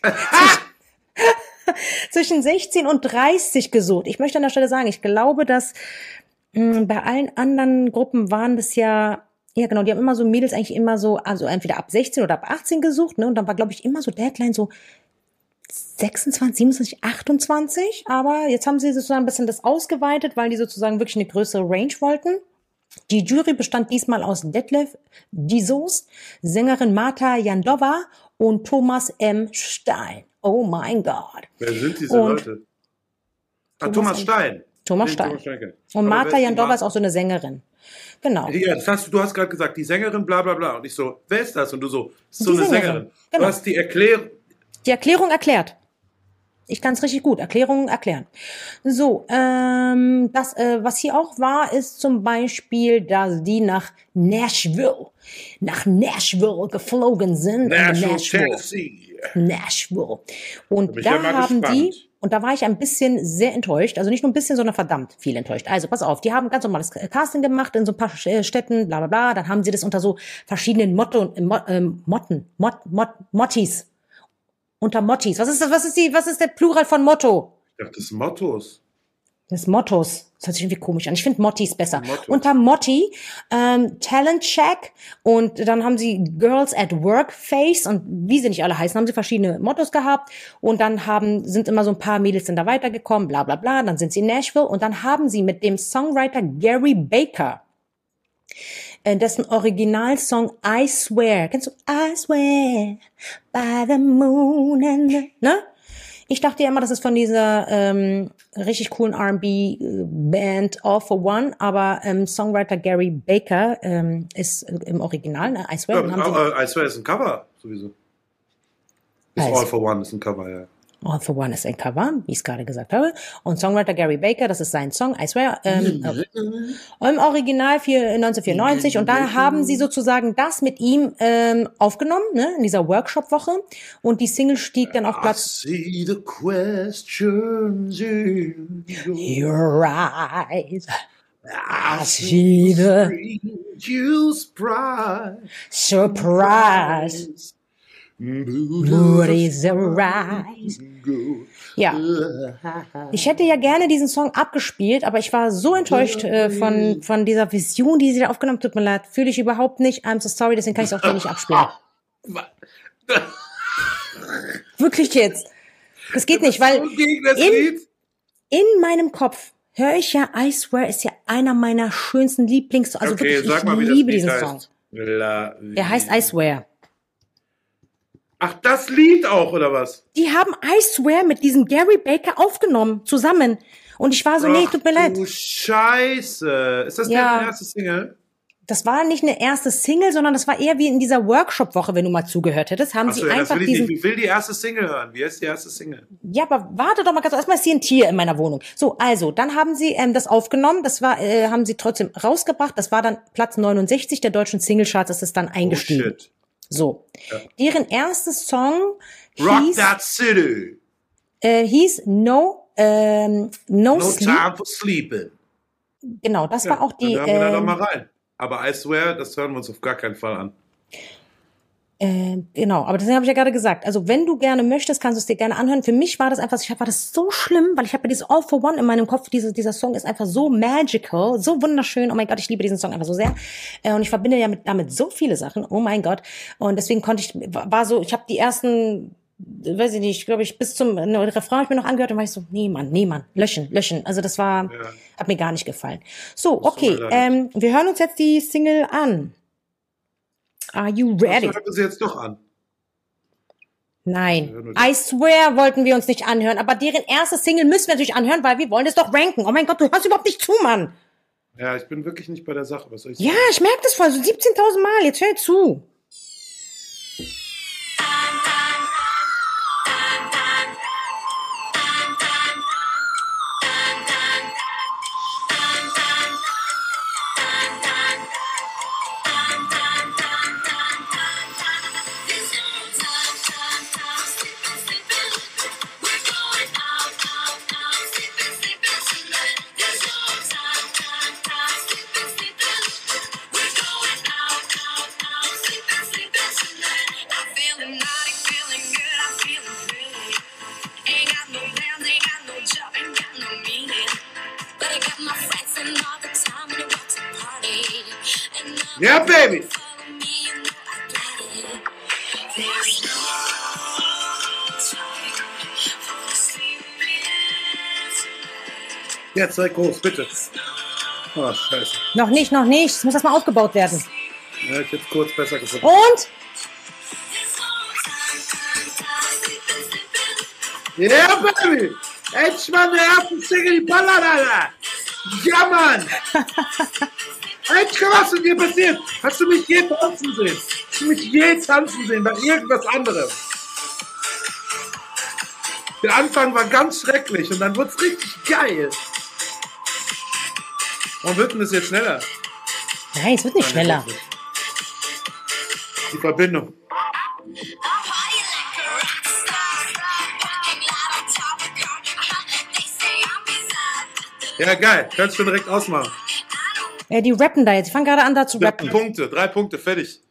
zwischen sechzehn und dreißig gesucht. Ich möchte an der Stelle sagen, ich glaube, dass mh, bei allen anderen Gruppen waren das ja, ja genau, die haben immer so Mädels eigentlich immer so, also entweder ab sechzehn oder ab achtzehn gesucht, ne? Und dann war, glaube ich, immer so Deadline so sechsundzwanzig, siebenundzwanzig, achtundzwanzig. Aber jetzt haben sie sozusagen ein bisschen das ausgeweitet, weil die sozusagen wirklich eine größere Range wollten. Die Jury bestand diesmal aus Detlef Dizos, Sängerin Marta Jandova und Thomas M. Stein. Oh mein Gott. Wer sind diese Und Leute? Ah, Thomas Thomas M. Stein. Thomas Den Stein. Thomas Stein kennt. Und Aber Martha wer ist die Jandova ist Martha? auch so eine Sängerin. Genau. Ja, das hast du, du hast gerade gesagt, die Sängerin, bla bla bla. Und ich so, wer ist das? Und du so, so Die eine Sängerin, Sängerin. genau. Du hast die Erklärung. Die Erklärung erklärt. Ich kann es richtig gut. Erklärungen erklären. So, ähm, das, äh, was hier auch war, ist zum Beispiel, dass die nach Nashville, nach Nashville geflogen sind. in Nashville, Nashville. Tennessee. Nashville. Und bin ich da ja mal haben gespannt. die, und da war ich ein bisschen sehr enttäuscht, also nicht nur ein bisschen, sondern verdammt viel enttäuscht. Also pass auf, die haben ganz normales Casting gemacht in so ein paar äh, Städten, bla bla bla. Dann haben sie das unter so verschiedenen Motto, äh, Mo, ähm, Motten, Mot, Mot, Mottis. Unter Mottis. Was ist das, was ist die, was ist der Plural von Motto? Ich dachte, das ist Mottos. Des Mottos. Das hört sich irgendwie komisch an. Ich finde Mottis besser. Mottos. Unter Motti, ähm, Talent Check und dann haben sie Girls at Work Face und wie sie nicht alle heißen, haben sie verschiedene Mottos gehabt und dann haben, sind immer so ein paar Mädels sind da weitergekommen, bla bla bla, dann sind sie in Nashville und dann haben sie mit dem Songwriter Gary Baker äh, dessen Originalsong I Swear, kennst du I Swear by the moon and the, ne? Ich dachte ja immer, das ist von dieser ähm, richtig coolen R and B-Band All for One, aber ähm, Songwriter Gary Baker ähm, ist im Original, ne? I Swear. Ja, Dann haben sie, äh, I swear, ist ein Cover, sowieso. Ist Also. All for One, ist ein Cover, ja. All for One ist ein Cover, wie ich es gerade gesagt habe. Und Songwriter Gary Baker, das ist sein Song, I Swear, ähm, äh, im Original für neunzehnhundertvierundneunzig. Und da haben sie sozusagen das mit ihm ähm, aufgenommen, ne, in dieser Workshop-Woche. Und die Single stieg dann auf I Platz see the questions in Your your Eyes. I see the you surprise. Surprise. Mood is a rise. Ja. Ich hätte ja gerne diesen Song abgespielt, aber ich war so enttäuscht äh, von, von dieser Vision, die sie da aufgenommen hat. Tut mir leid, fühle ich überhaupt nicht. I'm so sorry, deswegen kann ich es auch hier nicht abspielen. Wirklich jetzt. Das geht nicht, weil So gegen das in, Lied. in meinem Kopf höre ich ja I Swear ist ja einer meiner schönsten Lieblings... Also Okay, wirklich, sag mal, wie ich das liebe Lied diesen heißt. Song. La Der heißt I Swear. Ach, das Lied auch, oder was? Die haben I Swear mit diesem Gary Baker aufgenommen, zusammen. Und ich war so, nee, Ach, tut mir leid. Du Scheiße. Ist das Ja. der erste Single? Das war nicht eine erste Single, sondern das war eher wie in dieser Workshop-Woche, wenn du mal zugehört hättest, haben Achso, sie ja, das einfach will ich diesen... nicht. Ich will die erste Single hören. Wie heißt die erste Single? Ja, aber warte doch mal ganz, erstmal ist hier ein Tier in meiner Wohnung. So, also, dann haben sie ähm, das aufgenommen, das war, äh, haben sie trotzdem rausgebracht, das war dann Platz neunundsechzig der deutschen Singlecharts, das ist dann eingestiegen. Oh, shit. So, Ja. deren erstes Song Rock hieß, That City. äh, hieß No, ähm, No, No Sleep. Time for Sleeping. Genau, das war auch die, Dann hören wir da ähm, noch mal rein. Aber I Swear, das hören wir uns auf gar keinen Fall an. Äh, genau, aber das habe ich ja gerade gesagt. Also wenn du gerne möchtest, kannst du es dir gerne anhören. Für mich war das einfach, ich war das so schlimm, weil ich habe ja dieses All for One in meinem Kopf. Diese, dieser Song ist einfach so magical, so wunderschön. Oh mein Gott, ich liebe diesen Song einfach so sehr. Äh, und ich verbinde ja mit, damit so viele Sachen. Oh mein Gott. Und deswegen konnte ich, war so, ich habe die ersten, weiß ich nicht, glaube ich, bis zum ne, Refrain hab ich mir noch angehört und war ich so, nee Mann, nee Mann, löschen, löschen. Also das war, Ja. hat mir gar nicht gefallen. So, tut okay, mir leid. ähm, wir hören uns jetzt die Single an. Are you ready? Das hört sie jetzt doch an. Nein. Ja, nur I Swear wollten wir uns nicht anhören, aber deren erste Single müssen wir natürlich anhören, weil wir wollen es doch ranken. Oh mein Gott, du hörst überhaupt nicht zu, Mann. Ja, ich bin wirklich nicht bei der Sache. Was soll ich Ja, sagen? ich merke das voll, so siebzehntausend Mal. Jetzt hör zu. Ja, Baby. Jetzt sei groß, bitte. Oh, scheiße. Noch nicht, noch nicht. Es muss erstmal aufgebaut werden. Ja, ich jetzt kurz besser gefunden. Und? Ja, Baby. Endlich mal eine erste Single, die ballert, Alter. Ja, Mann. Endlich mal was mit dir passiert. Hast du mich je tanzen sehen? Hast du mich je tanzen sehen bei irgendwas anderem? Der Anfang war ganz schrecklich und dann wird's richtig geil. Warum wird denn das jetzt schneller? Nein, es wird nicht schneller. Die Verbindung. Ja, geil. Kannst du direkt ausmachen. Ja, die rappen da jetzt. Ich fange gerade an, da zu Drei rappen. Punkte, drei Punkte, fertig.